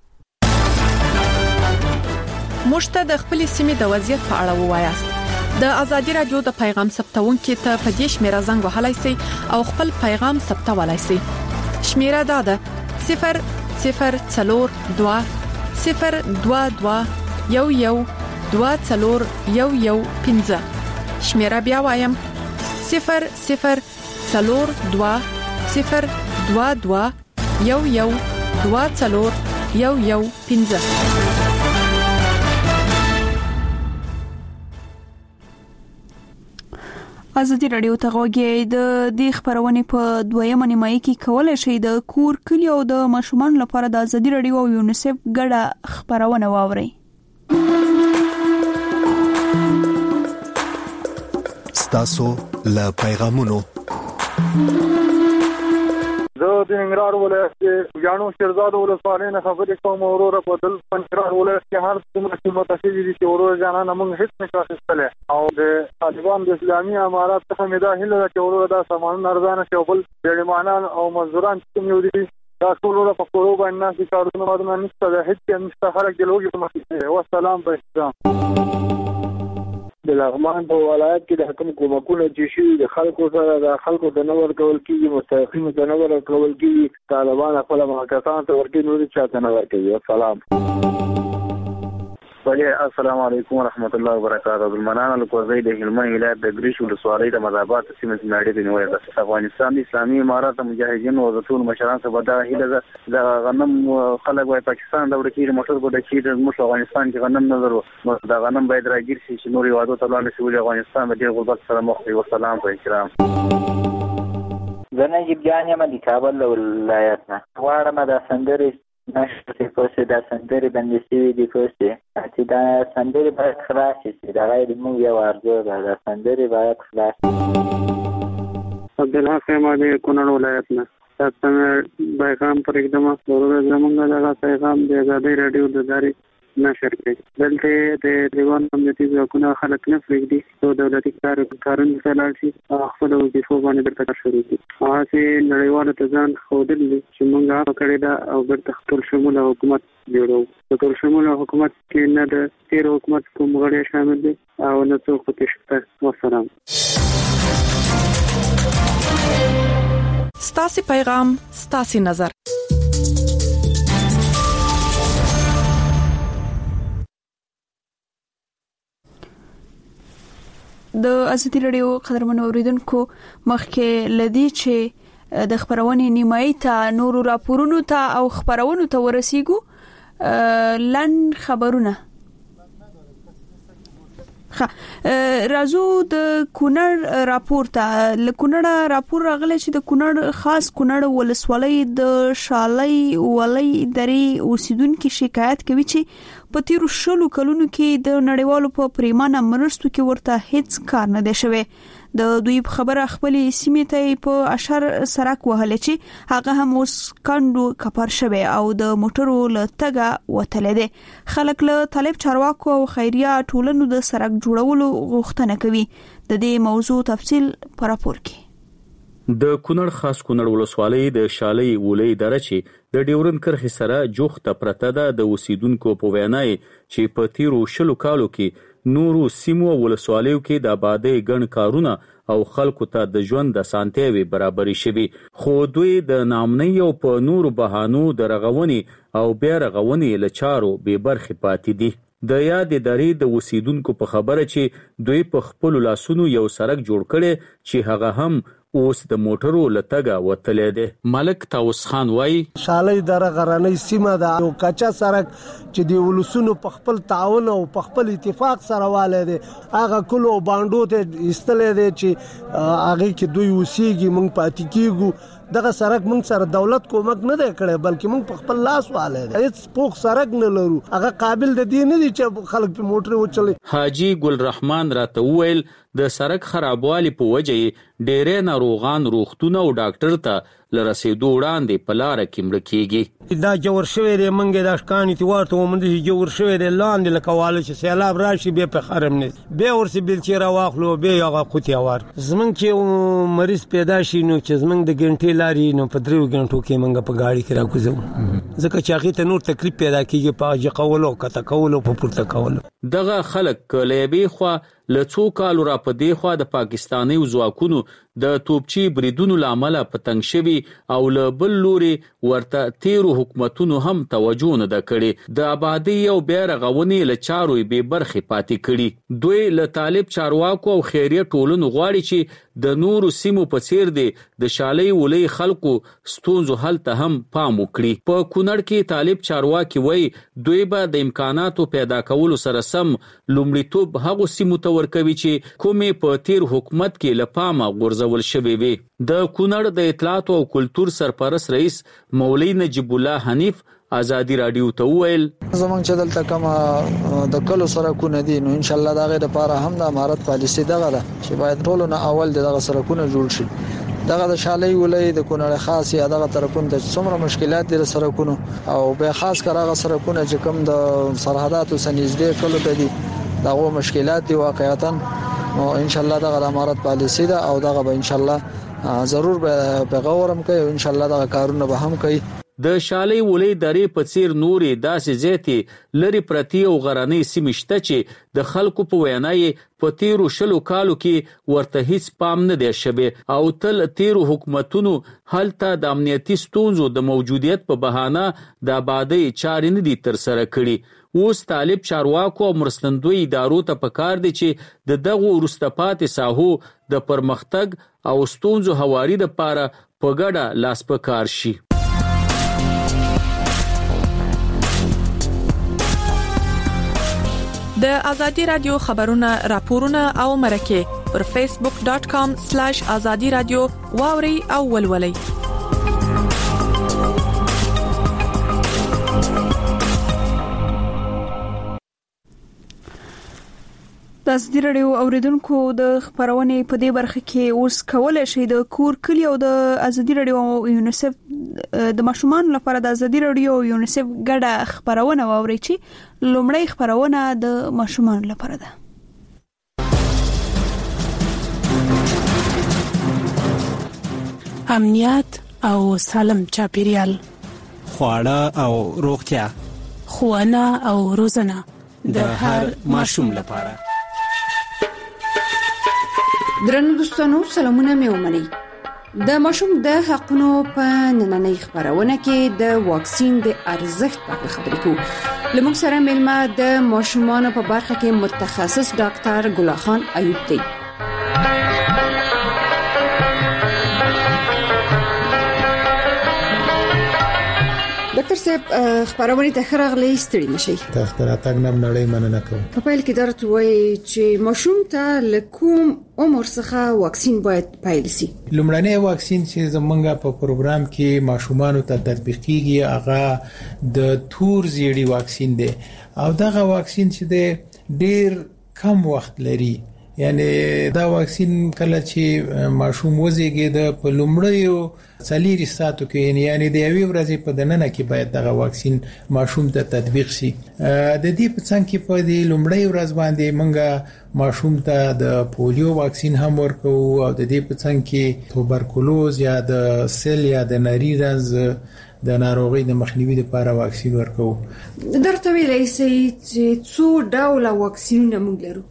مشته د خپل سیمې د وضعیت په اړه ووایاست. د ازادي رادیو د پیغام ثبتونکو ته په دې شمیره زنګ وهلای شئ او خپل پیغام ثبتولای شئ. شمیره دا ده 0042 022 112415. شمیره بیا وایم 0042 022 112415. ازادي رادیو ته غوږی د دې خبرونه په دویمه نیمایي کې کولای شي د کور کلی او د ماشومان لپاره د ازادي رادیو او یونیسف ګډه خبرونه واوري. ستاسو له پیغامونو زه د ننګرهار ولایت کې یانو شیرزاد ولسوالۍ نه خبرې کوم. وروره په دل ننګرهار ولایت کې هر څومره چې متفقې دي چې وروره جانانه موږ هیڅ نشو اخیستلی او د طالبان د اسلامي امارات څخه مې دا هیله ده چې وروره دا سامانونه ارزانه شي او بل ډېرمانان او مزدوران چې کوم یو دي دا ټول وروره په کورو باندې ناستې کارونه باندې نشته ده، هیڅ نشته، خلک د لوږې په مخې دي. والسلام په احترام. د لغمان په ولایت کې د حکومت کومکونه چې شي د خلکو سره د خلکو د نور کول کیږي، مستحقین د نور کول کیږي، طالبان خپل مهاجرتان ته ورکړي، نور چاته نه ورکړي. السلام السلام علیکم ورحمت الله وبرکاته. عبدالمنان القوزی د هلمند ولایت د ګریش ولسوالۍ د مذهبات سیمې ناړې د نیولې د افغانستان د اسلامي امارات مجاهدینو او ټول مشران څخه دا هیله د غنم خلک وای پاکستان د وړکې موټر کو د چې د افغانستان کې غنم نه درو د غنم باید راګیر شي چې نور یوادو ته لاندې شي افغانستان د ډیر غربت سره مخ وي. والسلام په احترام. زه نجیب جان یم د کابل ولایت نه. غواړم د سندرې نشته پوسه د سندرې باندې سوي دي پوسه چې دا سندرې باید خلاص شي. دا غیر موږ یو ارزو ده، د سندرې باید خلاص شي. عبدالحق احمد کونړ ولایت نه. څنګه پیغام پر اقدام ضرورت زمونږ دغه پیغام د آزادۍ رادیو د ادارې نشر کړي. دلته د دیوان امنیتي ځواکونو خلک نه پرېږدي چې دولتي کارونه ولاړ شي او خپل وظیفو باندې بیرته کار شروع کړي. هغه نړیوالو ته ځان ښودل دي چې موږ هغه کړی دا او بیرته ټول شموله حکومت جوړو. په ټول شموله حکومت کې نه د تیر حکومت کوم غړي شامل دي او نه څوک پکې شته. والسلام. ستاسي پیغام ستاسي نظر. د ازادي رادیو قدرمن اوریدونکو مخکې لدی چې د خبرونې نیمایي ته نورو راپورونو ته او خبرونو ته ورسیږو لن خبرونه رازو د کونړ راپور ته لکونړ راپور راغلی چې د کونړ خاص کونړ ولسوالۍ د شالۍ ولۍ درې اوسیدونکو شکایت کوي چې په تیرو 10 کلونو کې د نړیوالو په پریمانه مرستو کې ورته هیڅ کار نه دی شوی. د دوی خبره خپلې سیمې ته په اشر سرک وهلې چې هغه هم اوس کندو کپر شوی او د موټرو له تګه وتل دي. خلک له طالب چارواکو او خیریه ټولنو د سرک جوړولو غوښتنه کوي. د دې موضوع تفصیل پر راپور کې. د کونړ خاص کونړ ولسوالۍ د شالۍ ولې درچې د ډیورن کرخي سره جوخته پرته ده. د اوسیدونکو په وینای چې په تیرو 10 کالو کې نورو سیمو ولسوالیو کې د آبادی ګڼ کارونه او خلکو ته د ژوند د سانتیوي برابرۍ شوي، خو دوی د نامنۍ او په نورو بهانو د رغونې او بیا رغونې له چارو بې برخې پاتې دي. د یاد ادارې د اوسیدونکو په خبره چې دوی په خپل لاسونو یو سرک جوړ کړي چې هغه هم اوس د موټرو لتګه وتلې ده. ملک تاوس خان وای شالۍ دره غرنۍ سیمه ده، یو کچا سرک چې د ولسونو په خپل تعاون او په خپل اتفاق سره والي دي. هغه کلو باندو ته استلې دي چې هغه کې دوی وسیږي مونږ پاتې کیږو. دغه سرک مونږ سره دولت کومک نه دی کړی بلکې مونږ په خپل لاس والي دي. هیڅ پوخ سرک نه لرو، هغه قابل د دې نه دي چې خلک په موټر وچلي. حاجی ګل رحمان راته وویل د سرک خرابوالي په وجه ډېرې ناروغان روغتون او ډاکټر ته لرسېدو وړاندې په لاره کې مړه کېږي. دا جوړ شوی دی منګې دا شکانې تی ورته وموندل چې جوړ شوی دی لاندې لکه واله چې سیلاب راشي بیا په خرم نه بیا ورسې بیلچې راواخلو بیا هغه قوتي وار زمونږ چې مریض پیدا شي نو چې زمونږ د ګنټې لارې نو په 3 غنټو کې منګه په گاډي کې راکوزو ځکه چې هغه ته نور تکلیف پیدا کیږي په ځقولو کته کولو په پورته کولو. دغه خلک کلیبي خو لڅو کالو را پدې خو د پاکستاني ځواکونو د توپچی بریدونو لامل په تنګ شوی او له بل لوري ورته تیرو حکومتونو هم توجه نه د کړي. د آبادی او بیا رغونې له چارو به برخه پاتې کړي. دوی له طالب چارواکو او خیریه ټولنو غواړي چې د نورو سیمو په څیر دي د شالۍ ولې خلکو ستونزو حل ته هم پام وکړي. په کونړ کې طالب چارواکي وای دوی به د امکاناتو پیدا کولو سره سم لومړیتوب هغه سیمو ته ورکوي چې کومې په تیر حکومت کې لپامه غورځول شوی وي. د کونړ د اطلاعات او کلتور سرپرست رئیس مولوی نجیب الله حنیف آزادی رادیو ته ویل زمونږ چې دلته کوم د کلو سرکونه دي نو ان شاء الله دغه لپاره هم د امارت پالیسي دغه ده چې باید ټول نه اول دغه سرکونه جوړ شي. دغه د شالۍ ولې د کونړ خاصه دغه ترکون د څومره مشکلات دي سرکونو او به خاص کر هغه سرکونه چې کوم د سرحداتو سنځدې کلو ته دي دغه مشکلات دي واقعیتا نو ان شاء الله دغه امارت پالیسي ده او دغه به ان شاء الله ضرور به غوړم کوي او ان شاء الله دغه کارونه به هم کوي. د شالۍ ولې درې په څیر نورې داسې زیاتې لري پرتی او غرانې سیمې شته چې د خلکو په وینای په تیرو 10 کالو کې ورته هیڅ پام نه دی شوی او تل تیرو حکومتونو هلته د امنیتي ستونزو د موجودیت په بهانه د آبادی چارې نه دي تر سره کړي. اوس طالب چارواکو او مرستندوی ادارو ته پکار دي چې د دغه ورسته پاتې ساحو د پرمختګ او ستونزو هواري لپاره په ګډه لاس په کار شي. د ازادي رادیو خبرونه راپورونه او مرکه پر facebook.com/azadi radio واوري او ولولي. د ازدي رادیو اوریدونکو د خبرونه په دې برخه کې اوس کولای شي د کور کلی او د ازدي رادیو یونیسف د ماشومان لپاره د ازدي رادیو یونیسف ګډه خبرونه واوري چې لومړی خبرونه د ماشومان لپاره ده. امنیت او سالم چاپیریال، خواړه او روغتیا، ښوونه او روزنه د هر ماشوم لپاره. درنو دوستانو سلامونه مې ومنئ. د ماشوم د حقونو په نننۍ خبرونه کې د واکسین د ارزښت په اړه خبرې کوو. لمونږ سره مېلمه د ماشومانو په برخه کې متخصص ډاکټر ګل خان ایوب دی. ډاکټر صاحب خبرونه ته خرغلي ستړي نشي. تاسو ته راتګ نه نړۍ مننه کوم. په پیل کې درته وایي چې ماشوم ته لکوم عمر څخه واکسین باید پیل شي. لومړنی واکسین چې زمونږ په پروګرام کې ماشومانو ته تطبیق کیږي هغه د تور زیړی واکسین دی او دغه واکسین چې دی ډیر کم وخت لري. یعنی دا واکسین کله چې ماشوم وزیږي د په لومړیو 4 ساعتو کې یعنی د یوې ورځې په دننه کې باید دغه واکسین ماشوم ته تطبیق شي. د دې په څنګ کې په دې لومړی ورځ باندې موږ ماشوم ته د پولیو واکسین هم ورکو او د دې په څنګ کې توبرکلوز یا د سل یا د نری رنځ د ناروغي د مخنیوي لپاره واکسین ورکو. درته ویلای شي چې څو ډول واکسینونه موږ لرو؟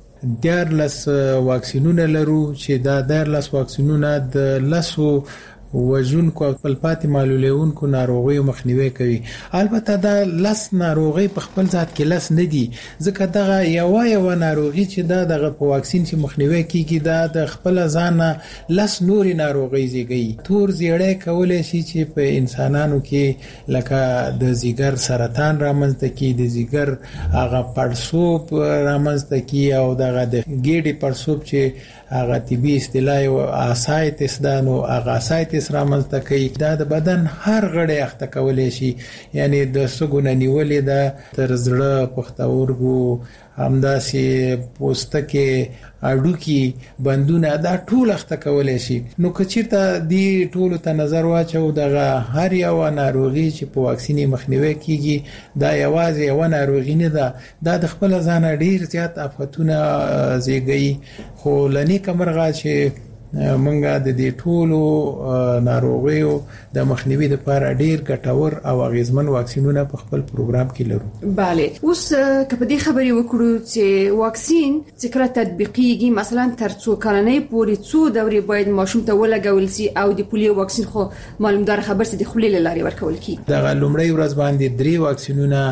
14 واکسینونه لرو چې دا 14 واکسینونه د لاسو وژونکو او پلپاتې معلولونکو ناروغیو مخنیوي کوي. البته دا لاس ناروغي په خپل ذات کې لاس نه دي ځکه دغه یو ناروغي چې دا دغه په واکسین چې مخنیوي کیږي دا د خپل ځان لاس نوري ناروغي زیږي. تور زیړی کولای شي چې په انسانانو کې لکه د ځیګر سرطان رامنځته کی، د ځیګر هغه پړسوب رامنځته کی او دغه د ګیډې پړسوب چې هغه طبي اصطلاح او اسایتس دانو هغه اسایتس رامنځته کوي. دا د بدن هر غړی اخته کولای شي یعنی د سګونه نیولې ده تر زړه پښتورګو همداسې پوستکي اډوکی بندونه دا ټول اخته کولای شي. نو کچیرته دی ټول ته نظر واچو دغه هر یو ناروغي چې په واکسین مخنیوي کیږي دا یوازې یو ناروغي نه ده، دا د خپل ځان ډیر زیات آفتونه زیږي. خو لنی کمرغه چې منګه د دې ټولو ناروغیو د مخنیوي لپاره ډیر ګټور او اغیزمن واکسینونه په خپل پروګرام کې لرو. bale اوس کپدې خبرې وکړو چې واکسین چې کله تطبیقیږي مثلا تر څو کلنۍ پورې څو دورې باید ماشوم ته ولګول شي او د پولیو واکسین خو معلومدار خبر څه د خولې لاري ورکول کی. دا لومړی ورځ باندې 3 واکسینونه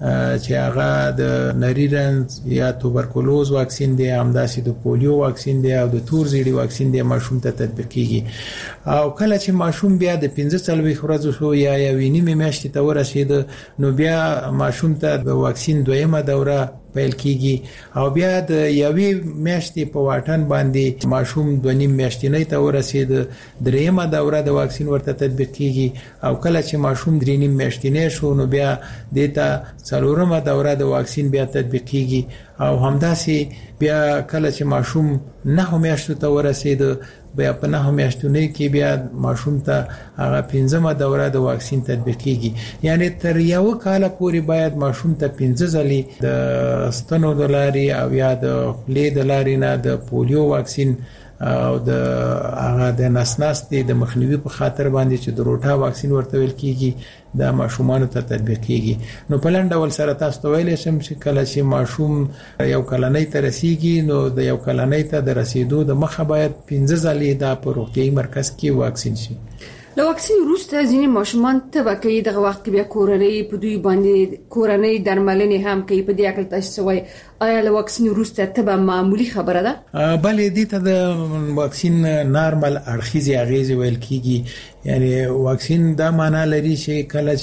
چې هغه د نری رنځ یا توبرکلوز واکسین دی، همداسې د پولیو واکسین دی او د تور زیړی واکسین دی ماشوم ته تطبیق کیږي. او کله چې ماشوم بیا د 15 ورځې شو یا یوې نیمه میاشتې ته ورسید نو بیا ماشوم ته د واکسین دویمه دوره پیل کیږي او بیا د یوې میاشتې په واټن باندې ماشوم 2.5 میاشتې ته ورسید دریمه دوره د واکسین ورته تطبیق کیږي او کله چې ماشوم 3.5 میاشتې شو نو بیا دته څلورمه دوره د واکسین بیا تطبیق کیږي او همداسې بیا کله چې ماشوم 9 میاشتو ته ورسید بیا په 9 میاشتونو کې بیا ماشوم ته هغه 15مه دوره د واکسین تطبیق کیږي. یعنی تر یو کال پورې باید ماشوم ته 15 ځلې د ستنو د لاري او یا د خولې د لاري نه د پولیو واکسین او د هغه د نسناستي د مخنیوي په خاطر باندې چې د روټا واکسین ورته ویل کیږي دا ماشومان ته تطبیق کیږي. نو په لاندې ول سره تاسو ته ویل شم چې کله چې ماشوم یو کلنۍ ته رسیږي نو د یو کلنۍ ته د رسیدو د مخه باید 15 ځلې د روغتيایي مرکز کې واکسین شي. له واکسین وروسته ځینې ماشومان تبه کوي دغه وخت کې بیا کورنۍ په دوی باندې کورنۍ درملنې هم کوي. په دې اړه تاسو وایي آیا له واکسین وروسته تبه معمولی خبره ده؟ بلې دې ته د واکسین نارمل اړخیزي اغیزې ویل کیږي. یعنی واکسین دا معنا لري چې کله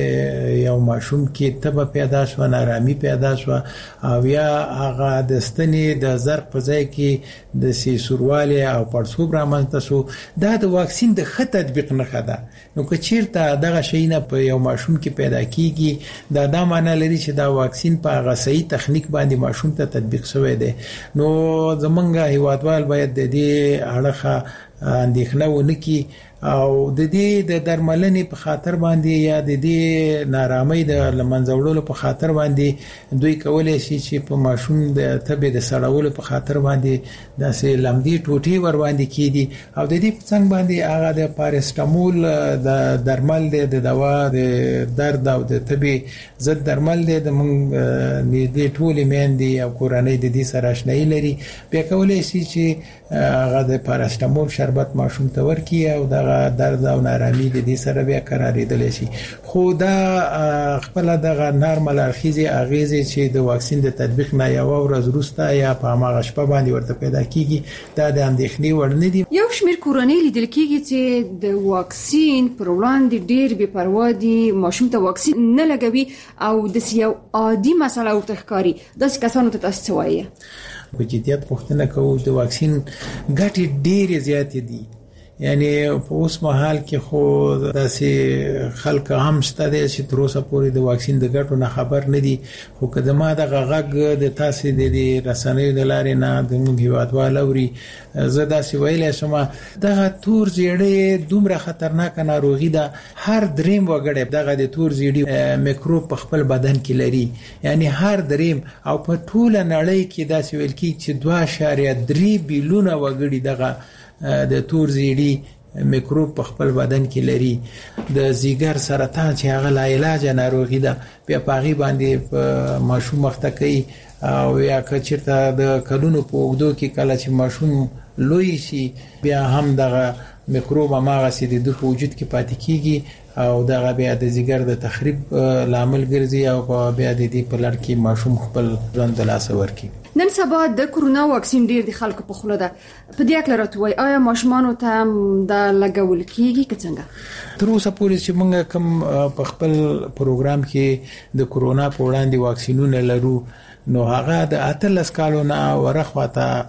چې یو ماشوم کې تبه پیدا شو، نارامي پیدا شو او یا هغه د ستنې د زرق په ځای کې د سیسورواله او پړسوب رامنځته شو، دا د واکسین د ښه تطبیق نه ده. نو که چیرته دغه شی نه په یو ماشوم کې پیدا کیږي دا معنا لري چې دا واکسین په هغه صحیح تخنیک باندې ماشوم ته تطبیق شوی دی. نو زمونږ هیوادوال باید د دې اړه اندېښنه ونه کړي او د دې د درملنې په خاطر باندې یا د دې نارامۍ د لمنځه وړلو په خاطر باندې دوی کولای شي چې په ماشوم د تبې د سړولو په خاطر باندې داسې لمدي ټوټې ور باندې کیدي او د دې څنګه باندې هغه د پاراسټامول د درمل د دوا د درد او د تبې ضد درمل د موږ د ټولې میندې او کورنۍ د دې سره آشنایي لري. بیا کولای شي چې هغه د پاراسټامول شربت ماشوم ته ورکړي او د درد او نارامي د دې سره بیا قراریدل شي. خو دا خپل دغه نارمل اخیزي اغیزه چې د واکسین د تطبیق نه یو ورځ وروسته یا په هغه شپه باندې ورته پیدا کیږي دا د اندېښنې وړ نه دي. یو شمېر کورنۍ لیدل کیږي چې د واکسین پر وړاندې ډېر بې پروا دي، ماشوم ته واکسین نه لګوي او د یو عادي مسله ورته ښکاري. داسې کسانو ته تاسو څه وایي؟ په جديت پوښتنه کوو د واکسین ګټې ډېرې زیاتې دي. یعنی په اوس مهال کې خو داسې خلک هم شته چې تر اوسه پورې د واکسین د ګټو نه خبر نه دي. خو که ما د غږ د تاسو د رسنیو د لارې نه د موږ هیوادوال اوري، زه داسې ویلی شم دغه تور زیړی دومره خطرناکه ناروغي ده. هر دریم وګړی دغه د تور زیړي میکروب په خپل بدن کې لري، یعنی هر دریم. او په ټوله نړۍ کې داسې ویل کېږي چې 2.3 بیلیونه وګړي دغه د تور زیړي میکروب په خپل بدن کې لري. د ځیګر سرطان چې هغه لا علاج ناروغي ده، بیا پاغي باندې ماشوم مخته کوي او یا که چیرته د کلونو په اوږدو کې کله چې ماشوم لوی شي بیا هم دغه میکروب هغه سي د وجود کې پاتې کیږي او دغه بیا د ځیګر د تخریب لامل ګرځي او بیا د دې په لړ کې ماشوم خپل ژوند د لاسه ورکړي. نن سبا د کورونا واکسین ډیر د خلکو په خوله ده. په دې اړه راټوي آیا ماشومانو ته د لګول کیږي که څنګه؟ تر اوسه پورې چې موږ کوم په خپل پروګرام کې د کورونا په وړاندې واکسینونه لرو نو هغه د 18 کالو نه ورخواته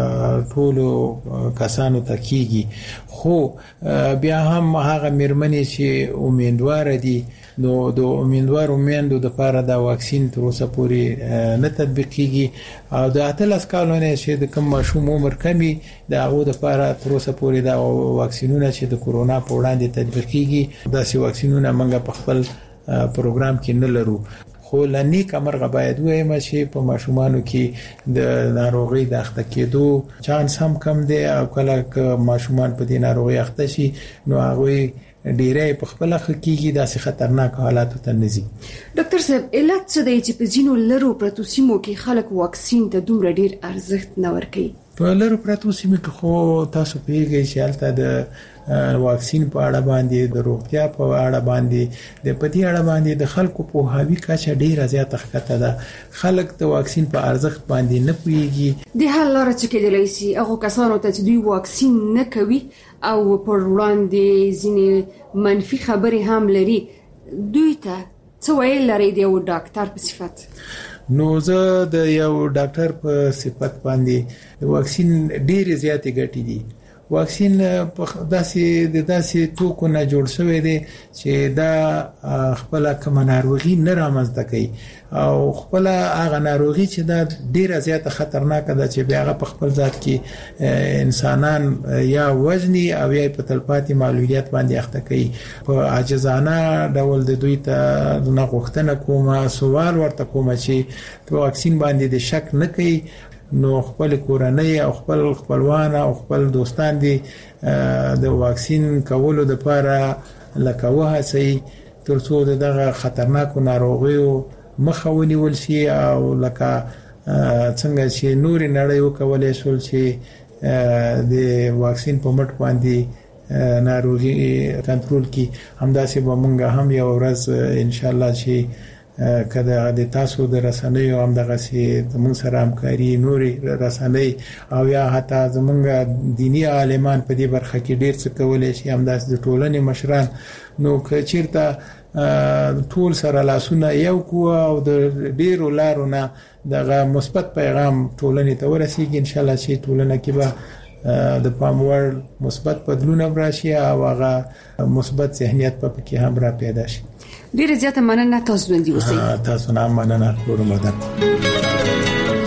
ټولو کسانو ته کیږي. خو بیا هم هغه مېرمنې چې امیدوار دي نو د امیدوارو میندو د لپاره دا واکسین تر اوسه پورې نه تطبیق کیږي او د 18 کالو نه چې د کوم ماشوم عمر کمی دا هغه د لپاره تر اوسه پورې دا واکسینونه چې د کورونا په وړاندې تطبیق کیږي دا سي واکسینونه موږ په خپل پروګرام کې نه لرو. خو لنی کمرغه باید وایم چې په ماشومانو کې د ناروغي د اخته کېدو چانس هم کم دی او کله ماشومان په دې ناروغي اخته شي نو هغه ډیره په خپل خکېږي داسې خطرناک حالات ته نزي. ډاکټر صاحب علت څه دی چې په ځینو لرو پرتو سیمو کې خلک واکسین ته دومره ډیر ارزښت نه ورکوي؟ په لرو پرتو سیمو کې خو تاسو پیږئ چې هلته د واکسین په اړه باندې د روغتیا په اړه باندې د پدې اړه باندې د خلکو په هاوی کچه ډیره زیاته ښکته ده. خلک د واکسین په ارزښت باندې نه پوهیږي. د حل لاره چې کېدلی شي هغه کسانو ته چې دوی واکسین نه کوي او پر وړاندې ځینې منفي خبرې هم لري دوی ته څه ویل لري د یو ډاکټر په صفت؟ نو زه د یو ډاکټر په صفت باندې د واکسین ډیره زیاتې ګټې دي. واکسین په داسې توکو نه جوړ شوی دی چې دا خپل کوم ناروغي نه رامنځته کوي او خپل هغه ناروغي چې دا ډیره زیاته خطرناکه ده چې بیا په خپل ذات کې انسانان یا وزني او یا په تلپاتې معلولیت باندې اخته کوي. په عاجزانه ډول د دوی ته نه غوښتنه کومه سوال ورته کومه چې په واکسین باندې د شک نه کوي نو خپل کورنۍ او خپل خپلوان او خپل دوستان دي د واکسین کولو لپاره لکه هڅه ترڅو دغه خطرناکو ناروغیو مخه ونیول شي او لکه څنګه چې نور نړۍ وکولای شول چې د واکسین په مټ باندې ناروغي کنټرول کی. همداسې به مونږ هم یو ورځ ان شاء الله چې کله د تاسو د رسنیو هم دغه سي زموږ سره همکاري نوري رسنۍ او یا حتی زموږ دینی عالمان په دې برخه کې ډیر څه کولای شي همداسې د ټولنې مشران نو که چیرته ټول سره لاسونه یو کو او د ډیرو لارو نه دغه مثبت پیغام ټولنې ته ورسیږي ان شاء الله چې ټولنه کې به د پاموړ مثبت بدلون راشي او هغه مثبت ذهنیت په کې هم را پیدا شي. ډیره زیاته مننه تاسو باندې اوسئ. تاسو نه مننه ټول مدد.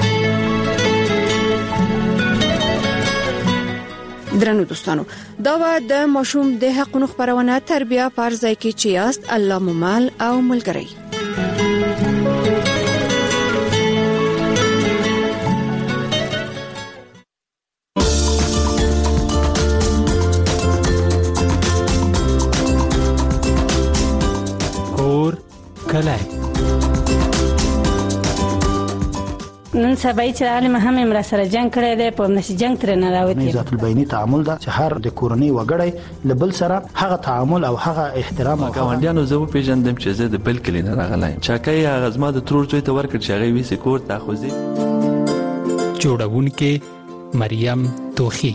درنو دوستانو دا و د ماشوم د حقونو خبرونه تربیه پرځای کې چې یاست الله ممال او ملګری. کور کلای نن سبا چې عالم هم امر سره جنگ کړی دی په نشي جنگ تر نه راوتی. ذات البینی تعامل دا چې هر د کورنۍ وګړي لبل سره هغه تعامل او هغه احترام او ګاونډیانو زه په پیژندم چې زه د بل کلی نه راغلی چا کوي هغه زما د ترور زوی ته ورکړ چې هغه وی سکور تاخذي جوړونکې مریم توخی.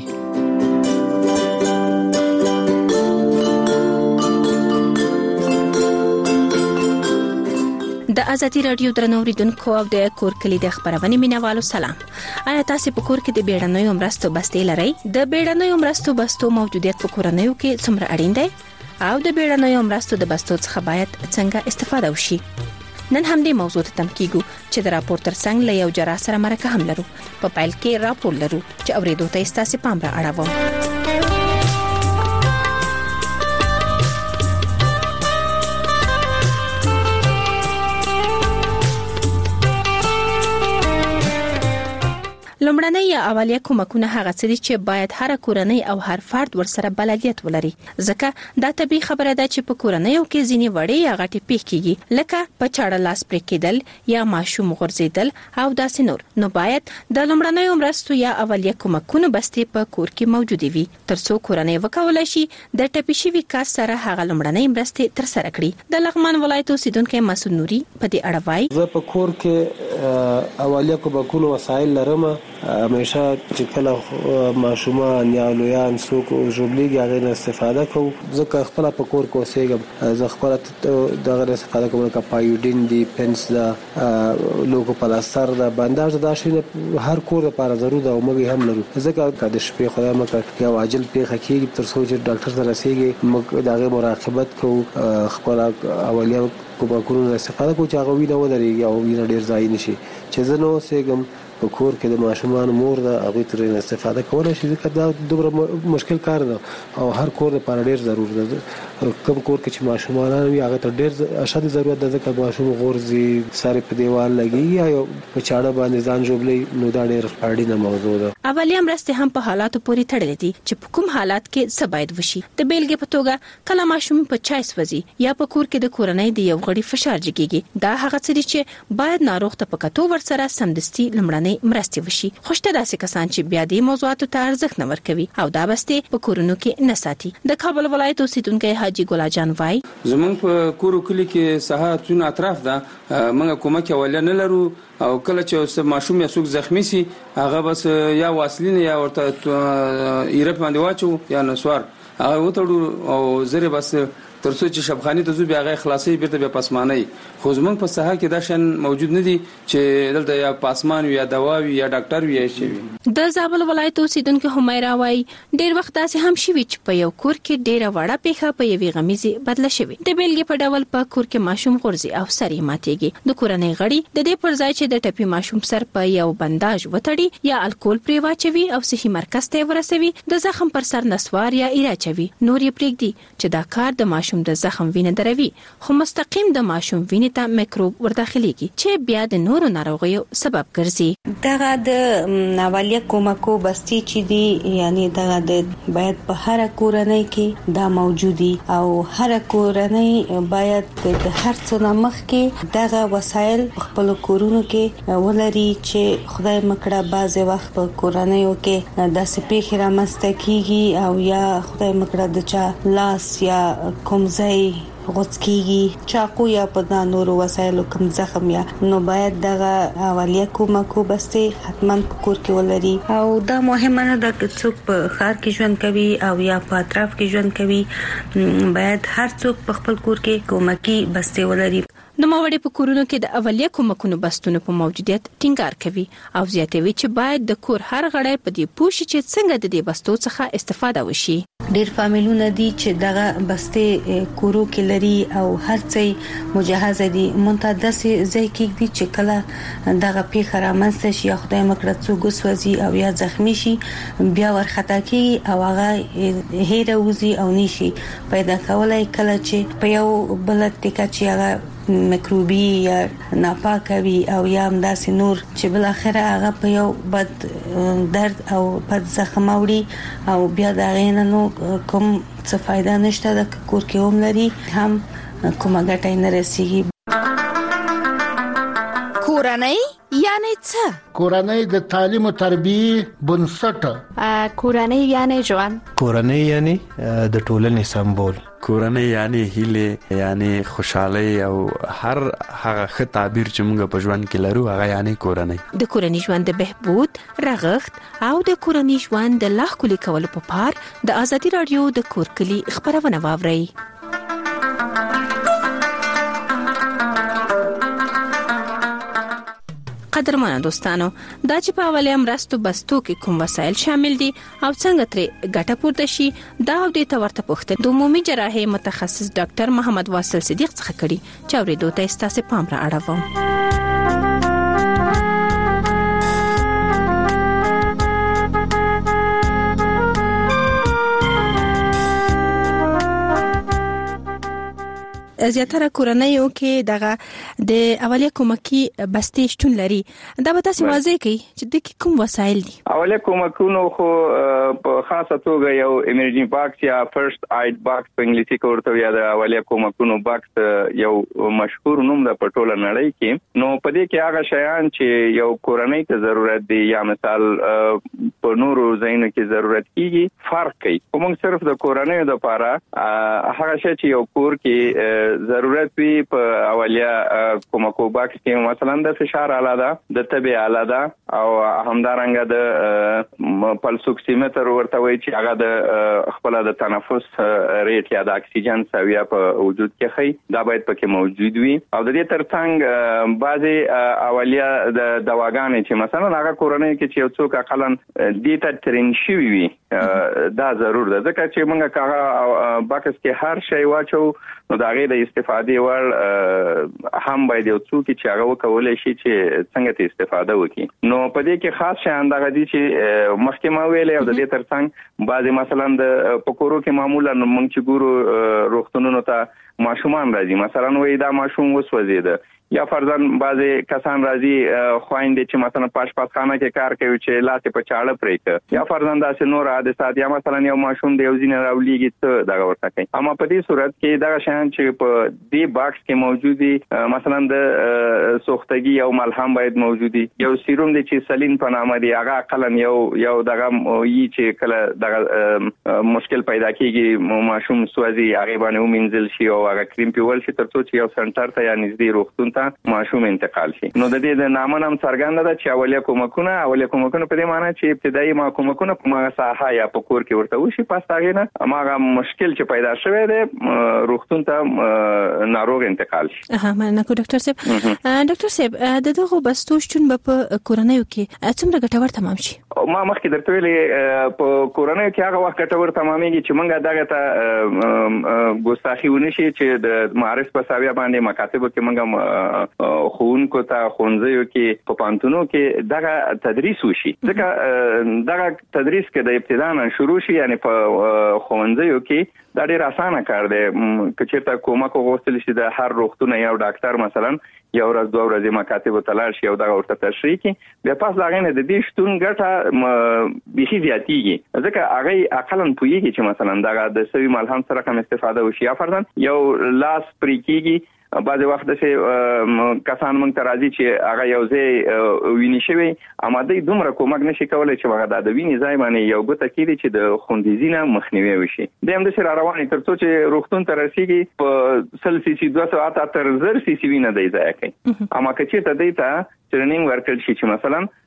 د ازادي رادیو درنوریدونکو او د کور کلی د خبرونه مینوالو سلام. آیا تاسو په کور کې د بیړنیو مرستو بستې لرئ؟ د بیړنیو مرستو بستو موجودیت په کورنیو کې څومره اړین دی او د بیړنیو مرستو د بستو څخه باید څنګه استفاده وشي؟ نن هم دې موضوع ته تم کیږو چې د راپور ترڅنګ له یو جراح سره مرکه هم لرو. په پیل کې راپور لرو چې اوریدو ته تاسو پام را اړوم. لومړنۍ یا اولیه کومکونه هغه څه دي چې باید هر کورنۍ او هر فرد ورسره بلدیت ولري. ځکه دا طبيعي خبره ده چې په کورنۍ کې ځینې وړې یا غټې پیښې کیږي لکه په چاړه لاس پرې کېدل یا ماشوم غورځېدل او داسې نور. نو باید د لومړنۍ مرستو یا اولیه کومکونه بستې په کور کې موجود وي ترڅو کورنۍ وکولای شي د ټپي شوي کس سره هغه لومړنۍ مرستې تر سره کړي. د لغمان ولایت اوسیدونکو مسعود نوري په دې اړه وایي زه په کور کې اولیه کومکونه وسایل لرم. همیشه چې کله ماشومان یا لویان څوک ژوبلېږي هغه نه استفاده کوو. ځکه خپل په کور کې اوسېږم زه خپل دغه استفاده کوم لکه پایوډین دی پنس دا لوګو پلاستر دا بنداژ دا شی هر کور لپاره ضروري ده او موږ هم لرو. ځکه د شپې خدای مکه یو عاجل پیښه کېږي تر څو چې ډاکټر سره رسېږي موږ دغه مراقبت کوو خپل اولیه کومکونو استفاده کوو چې هغه وینه ودرېږي او وینه ډېر ځای نشي. چې زه نو اوسېږم په کور کې د ماشومان مور د هغه تر استفاده کولای شي ځکه دا دومره مشکل کار ده او هر کور لپاره ډېر ضروري ده. کوم کور کې چې ماشومان وي هغه ته ډېر اشد ضرورت ده ځکه ماشوم غورځي ساري په دیوال لګي یا په چاړه باندې ځان جوړلې نو دا ډېر اړینه موضوع ده. اولیه مرستې هم په حالاتو پورې تړلې دي چې په کوم حالات کې څه باید وشي. د بیلګې په توګه کله ماشوم په چای سوځي یا په کور کې د کورنۍ د یو غړي فشار جګیږي دا هغه څه دي چې باید ناروغ ته په کتو ورسره سمدستي لومړنۍ مرستې وشي. خوشته داسې کسان چې بیا دې موضوعاتو ته ارزښت نه ورکوي او دا بستې په کورونو کې نه ساتي. د کابل ولایت اوسیدونکو حاجی ګل جان وای زمونږ په کورو کلی کې ساحاتونه اطراف ده موږ کومک اولیه نه لرو او کله چې ماشوم یا څوک زخمی سي هغه بس یا واسلین یا ورته ایرپ باندې واچو یا نسوار هغه وټړو او زره بس ترڅو چې شبخانی ته زو بیا غي خلاصي بیرته بیا پاسماني. خو زمونږ په ساحه کې دا شن موجود نه دي چې دلته یا پاسمان یا دواوي یا ډاکټر وي شي. د زابل ولایت اوسیدونکو همیرا وای ډیر وخت داسې هم شوي چې په یو کور کې ډیره وړه پیښه په یوې غمیزي بدله شوی. د بیلګې په ډول په کور کې ماشوم غورځي او سر یې ماتېږي. د کورنۍ غړي د دې پر ځای چې د ټپي ماشوم سر په یو بنداژ وتړي یا الکول پرې واچوي او صحي مرکز ته ورسوي د زخم پر سر نسوار یا ایراچوي نور یې پرېږدي چې دا کار د ماشوم د زخم وینه دروي خو مستقیم د ماشوم وینې ته میکروب ورداخليږي چې بیا د نورو ناروغیو سبب ګرځي. دغه د اولیه کومکو بستي چې دي یعنی دغه د باید په هر کورنۍ کې دا موجودي او هر کورنۍ باید د هر څه نمخ کې دغه وسایل خپل کورونو کې ولري چې خدای مکړه بعض وخت په کورنۍ کې د سپېخ رامسته کیږي او یا خدای مکړه د چا لاس یا کوم ځای غوڅکیږي چاقو یا په نورو وسایلو کوم زخم یا نو باید دغه اولیه کومکو بستې حتما په کور کې ولري. او دا مهمه نه ده چې څوک په ښار کې ژوند کوي او یا په اطراف کې ژوند کوي باید هر څوک په خپل کور کې کومکی بستې ولري. نوموړي په کورونو کې د اولیه کومکونو بستونو په موجودیت ټینګار کوي او زیاتوي چې باید د کور هر غړی په دې پوه شي چې څنګه د دې بستو څخه استفاده وشي. ډېر فامیلونه دي چې دغه بستې کورو کې لري او هر څه مجهز دي منتدس ځای کې دي چې کله دغه پیښه رامنځته شي یا خدای مکړه څوک وسوځي او یا زخمی شي بیا ورخطا کیږي او هغه هیره وزي او نشي پیدا کولای کله چې په یو بل ټیکا چې هغه میکروبي یا ناپاکه وي او یا همداسې نور چې بل اخره هغه په یو بد درد او بد زخم وړي او بیا دا غیننو کوم څه فائدہ نشته د کور کې هم لري هم کومه ګټه نه رسیږي. کورنۍ یعنی څه؟ کورنۍ د تعلیم او تربیه بنسټ. کورنۍ یعنی ژوند. کورنۍ یعنی د ټولنې سمبول. کورنۍ یعنی هیله یعنی خوشحالي او هر هغه ښه تعبیر چې موږ په ژوند کې لرو هغه یعنی کورنۍ. د کورنۍ ژوند د بهبود رغښت او د کورنۍ ژوند د لا ښکلي کولو په پار د آزادي رادیو د کور کلی خبرونه واورئ. قدرمنه دوستانو دا چې په اولیا مرستو بستو کې کوم وسایل شامل دي او څنګه ترې ګټه پورته شي دا او د تورته پوښتنه د عمومي جراحي متخصص ډاکټر محمد واصل صدیق څخه کړي چې اورېدو ته ستاسو پام را اړوم. زیاتره کورنیو کې دغه د اولیه کومکی بستې شتون لري. دا به تاسو واضح کړئ چې د کوم وسایل دي. اولیه کومکونو خو په خاصه توګه یو ایمرجنسي باکس یا فرست ایډ باکس په انګلیسي کې ورته ویل د اولیه کومکونو باکس یو مشهور نوم ده په ټوله نړۍ کې. نو په دې کې هغه شیان چې یو کورنۍ ته ضرورت دي یا مثال په نورو ځایونو کې ضرورت کیږي فرق کوي. کوم صرف د کورنۍ لپاره هغه شی چې یو کور کې ضرورت وي په اولیه کومکو باکس کې مثلا د فشار آله ده د تبې آله ده او همدارنګه د پلس اوکسیمتر ورته وایي چې هغه د خپل د تنفس ریټ یا د اکسیجن سویه په وجود کې خي دا باید پکې موجود وي. او د دې ترڅنګ بعضي اولیه د دواګانې چې مثلا هغه کورنۍ کې چې یو څوک اقلن دې ته ترین شي وي دا ضرور ده ځکه چې موږ کاغه باکس کې هر شی واچو نو دا غي د استفادې ور هم باید یو څوک چې هغه وکولای شي چې څنګه ته استفاده وکړي. نو په دې کې خاص شیان دغه دي چې مخکې ما ویلې او د دې ترڅنګ بعضي مثلا د پکورو کې معمولا موږ چې ګورو روغتونونو ته ماشومان راځي مثلا وې دا ماشوم وسوځیده یا فرضاً بعضی کسان راځي خويندې چې مثلا پاشپاتخانه کې کار کوي چې لاسه په چاړه پرېک یا فرضاً داسې نور حادثات یا مثلا یو ماشوم دی یو ځینې راولېږي ته دغه ورته کوي. اما په دې صورت کې دا شیان چې په دې باکس کې موجودي مثلا د سوختګي او ملهم باید موجودي یو سیروم دی چې سلین په نامه دی هغه اقلن یو دغه یی چې کله دغه مشکل پیدا کیږي ماشوم سوځي هغه باندې ومنځل شي او هغه کریم پیول شي ترڅو چې یو سنټر ته یا نږدې روغتون ماشوم انتقال شي. نو د دې د نامه نام څرګنده ده چې اولیه کومکونه په دې معنی چې ابتدایي کومکونه په ماغه ساحه یا په کور کې ورته وشي پس هغه نه ماغه مشکل چې پیدا شوی دی روغتون ته ناروغ انتقال شي. مننه کو ډاکټر صاحب. ډاکټر صاحب دغه بستو شتون په کورنیو کې څومره ګټور تمام شي؟ ما مخکې درته ویلې په کورنیو کې هغه وخت ګټور تمامېږي چې موږ دغه ته ګستاخی ونه شي چې د معرف په ساویه باندې مکاتب کې موږ خونکو ته خونځیو کې په پانتونو کې دغه تدریس وشي ځکه دغه تدریس کې د ابتدا نه شروع شي یعنی په خونځیو کې دا ډیر اسانه کار دی چې ته کومک وغوښتل شي د هر روغتون یو ډاکټر مثلا یو ورځ دوه ورځې مکاتب تلل شي او دغه ورته تشریح کې بیا پاس لاغې نه د دې شتون ګټه بيخي زیاتیږي ځکه هغه اقلن پويږي چې مثلا دغه د سوي ملهم سره کوم استفاده وشي یا فرضاً یو لاس پریکيږي بعض وخت چې کسان مونږ ته راځي چې هغه یو ځای ویني شوی اماده دومره کومک نشي کولای چې هغه د ویني ځای باندې یو ګوته کړي چې د خوندیزینه مخنیوي وشي. د هم د سره رواني ترڅو چې روغتون ته رسیږي په سل سی سی 200 تر 1000 سی سی وینه دی ځای کوي. اما که چې ته دیتا ټریننګ ورکړل شي چې مثلا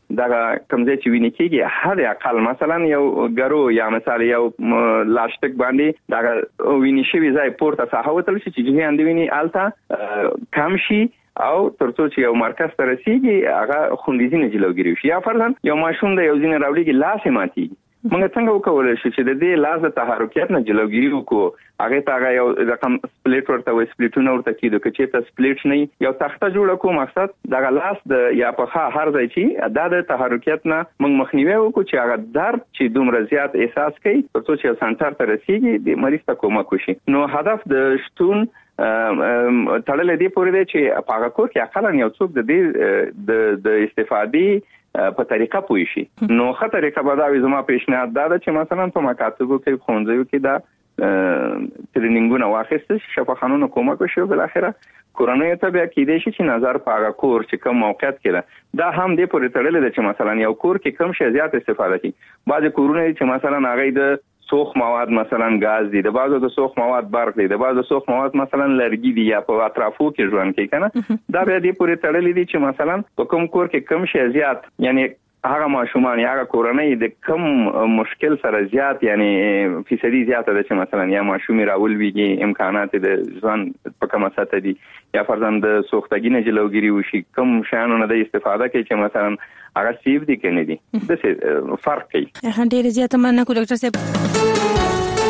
دا کمزې چې ویني کېږي هر اقل مثلا یو ګرو یا مثلا یو لاشټک باندې دا ویني شوی ځای پورته ساحه وتل شي چې جریان دی ویني الته کم شي او ترڅو چې یو مرکز ته رسیږي هغه خوندیزینه جلوګیری شي. یا فرضاً یو ماشوم د یو ځین راوړيږي لاس ماتي موږ څنګه وکولای شو چې د دې لاس د تحرکات نه جلوګیری وکړو هغه ته یو رقم سپلیټ ورته وي سپلیټونه ورته کیدو چې ته سپلیټ نه یو تخته جوړ کو مقصد د لاس د یا په هر ځای چې د تحرکات نه موږ مخنیوي وکړو چې هغه درد چې دومره زیات احساس کوي ترڅو چې سنټر ته رسیږي د مریض ته کومک وشي. نو هدف د شتون تړلې دی پورې دی چې په هغه کور کې اقل یو څوک د دې د استفادې په طریقه پوي شي. نو خه طریقه به دا وي زما پیشنهاد دا ده چې مثلا په مکاتبو کې خونځو کې دا ټریننګونه واخیستل شي شفاخانونو کومک وشي او بل اخره کورنۍ ته بیا کېدې شي چې نظر په هغه کور چې کوم موقعیت کې دا هم دې پورې تړلې ده چې مثلا یو کور کې کم شي زیات استفاده کوي. بعض کورونه چې مثلا هغه د سوخ مواد مثلا غاز دي، د بعضو د سوخ مواد برق دي، د بعضو سوخ مواد مثلا لرګي دي یا په اطرافو کې ژوند کوي کنه. دا بیا دې پورې تړلې دي چې مثلا په کوم کور کې کم شي زیات یعنی هغه ماشومان یا هغه کورنۍ د کم مشکل سره زیات یعنی فیصدي زیاته ده چې مثلا یا ماشومي راول ویږي امکانات د ځوان په کومه سطح دي یا فرضاً د سوختګي نه جلوګیری وشي کم شانو نه د استفاده کوي چې مثلا هغه سیف دي کنه دي د څه فرق کوي. ډېر زیات مننه کو ډاکټر صاحب.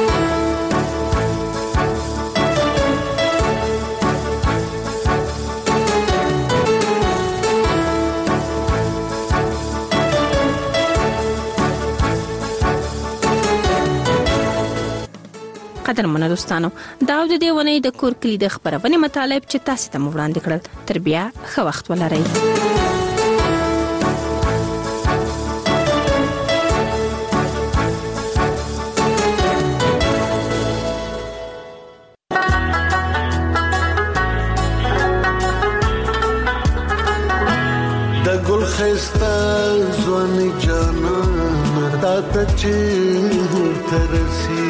قدرمنو دوستانو دا د دې ونې د کور کلی د خبرونه مطالب چې تاسو ته وړاندې کړل تر بیا ښه وخت ولرئ. د ګل خسته ځواني جانان تا ته چې ترسي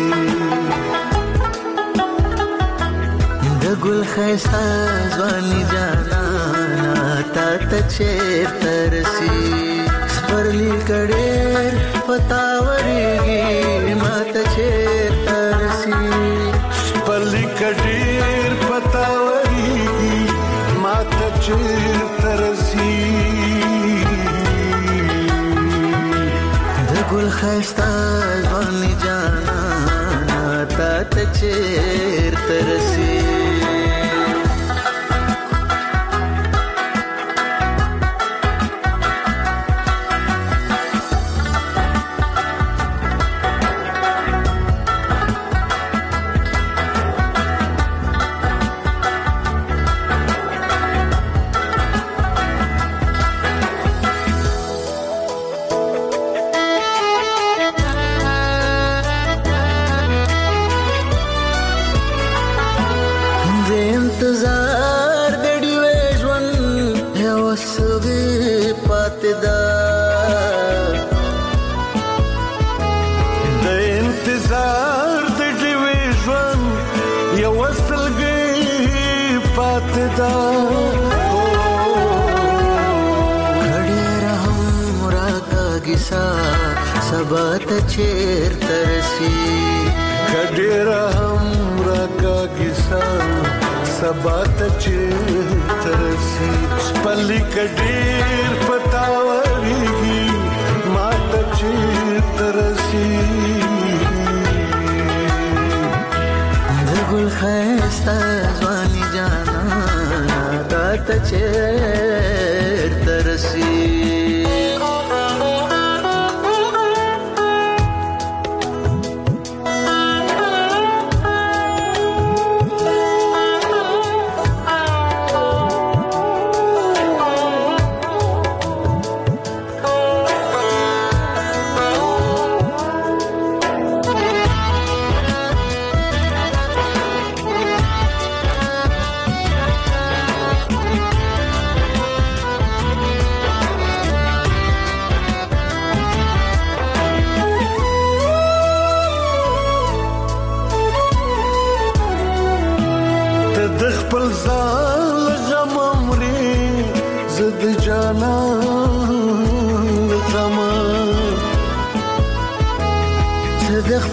گل خیستا زوانی جانا تا تچیر ترسی سپرلی کڑیر پتاوریگی ما تچیر ترسی سپرلی کڑیر پتاوریگی ما تچیر ترسی گل خیستا زوانی جانا تا تچیر ترسی سبات چیر ترسی کډیرا هم راکا کیسا سبات چیر ترسی سپلی کډیر پتاوریږي مات چیر ترسی گل خیستا ځواني جانا تا چیر ترسی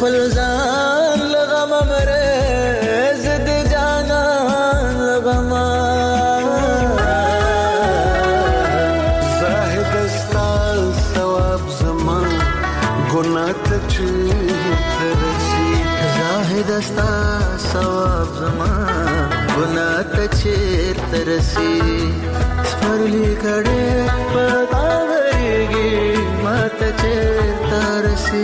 خپل ځان لغم مره زد جانان لغم زاهد استا ثواب زمان ګناه ته چرسی زاهد استا ثواب زمان ګناه ته چرسی سپرلی کړه پتاوريږي ماته چرسی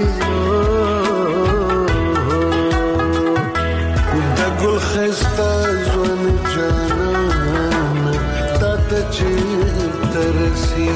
ګل خستا ځوان جانان تاته چې ترسي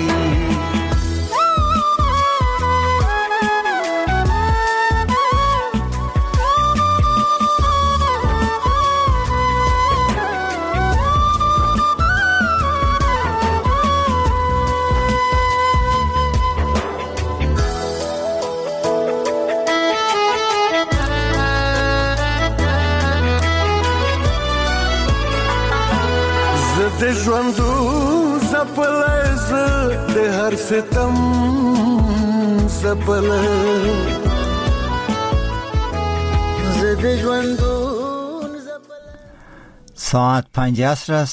د ژوندو زپلز د هر ستم زپل ز د ژوندو ساعت 50 است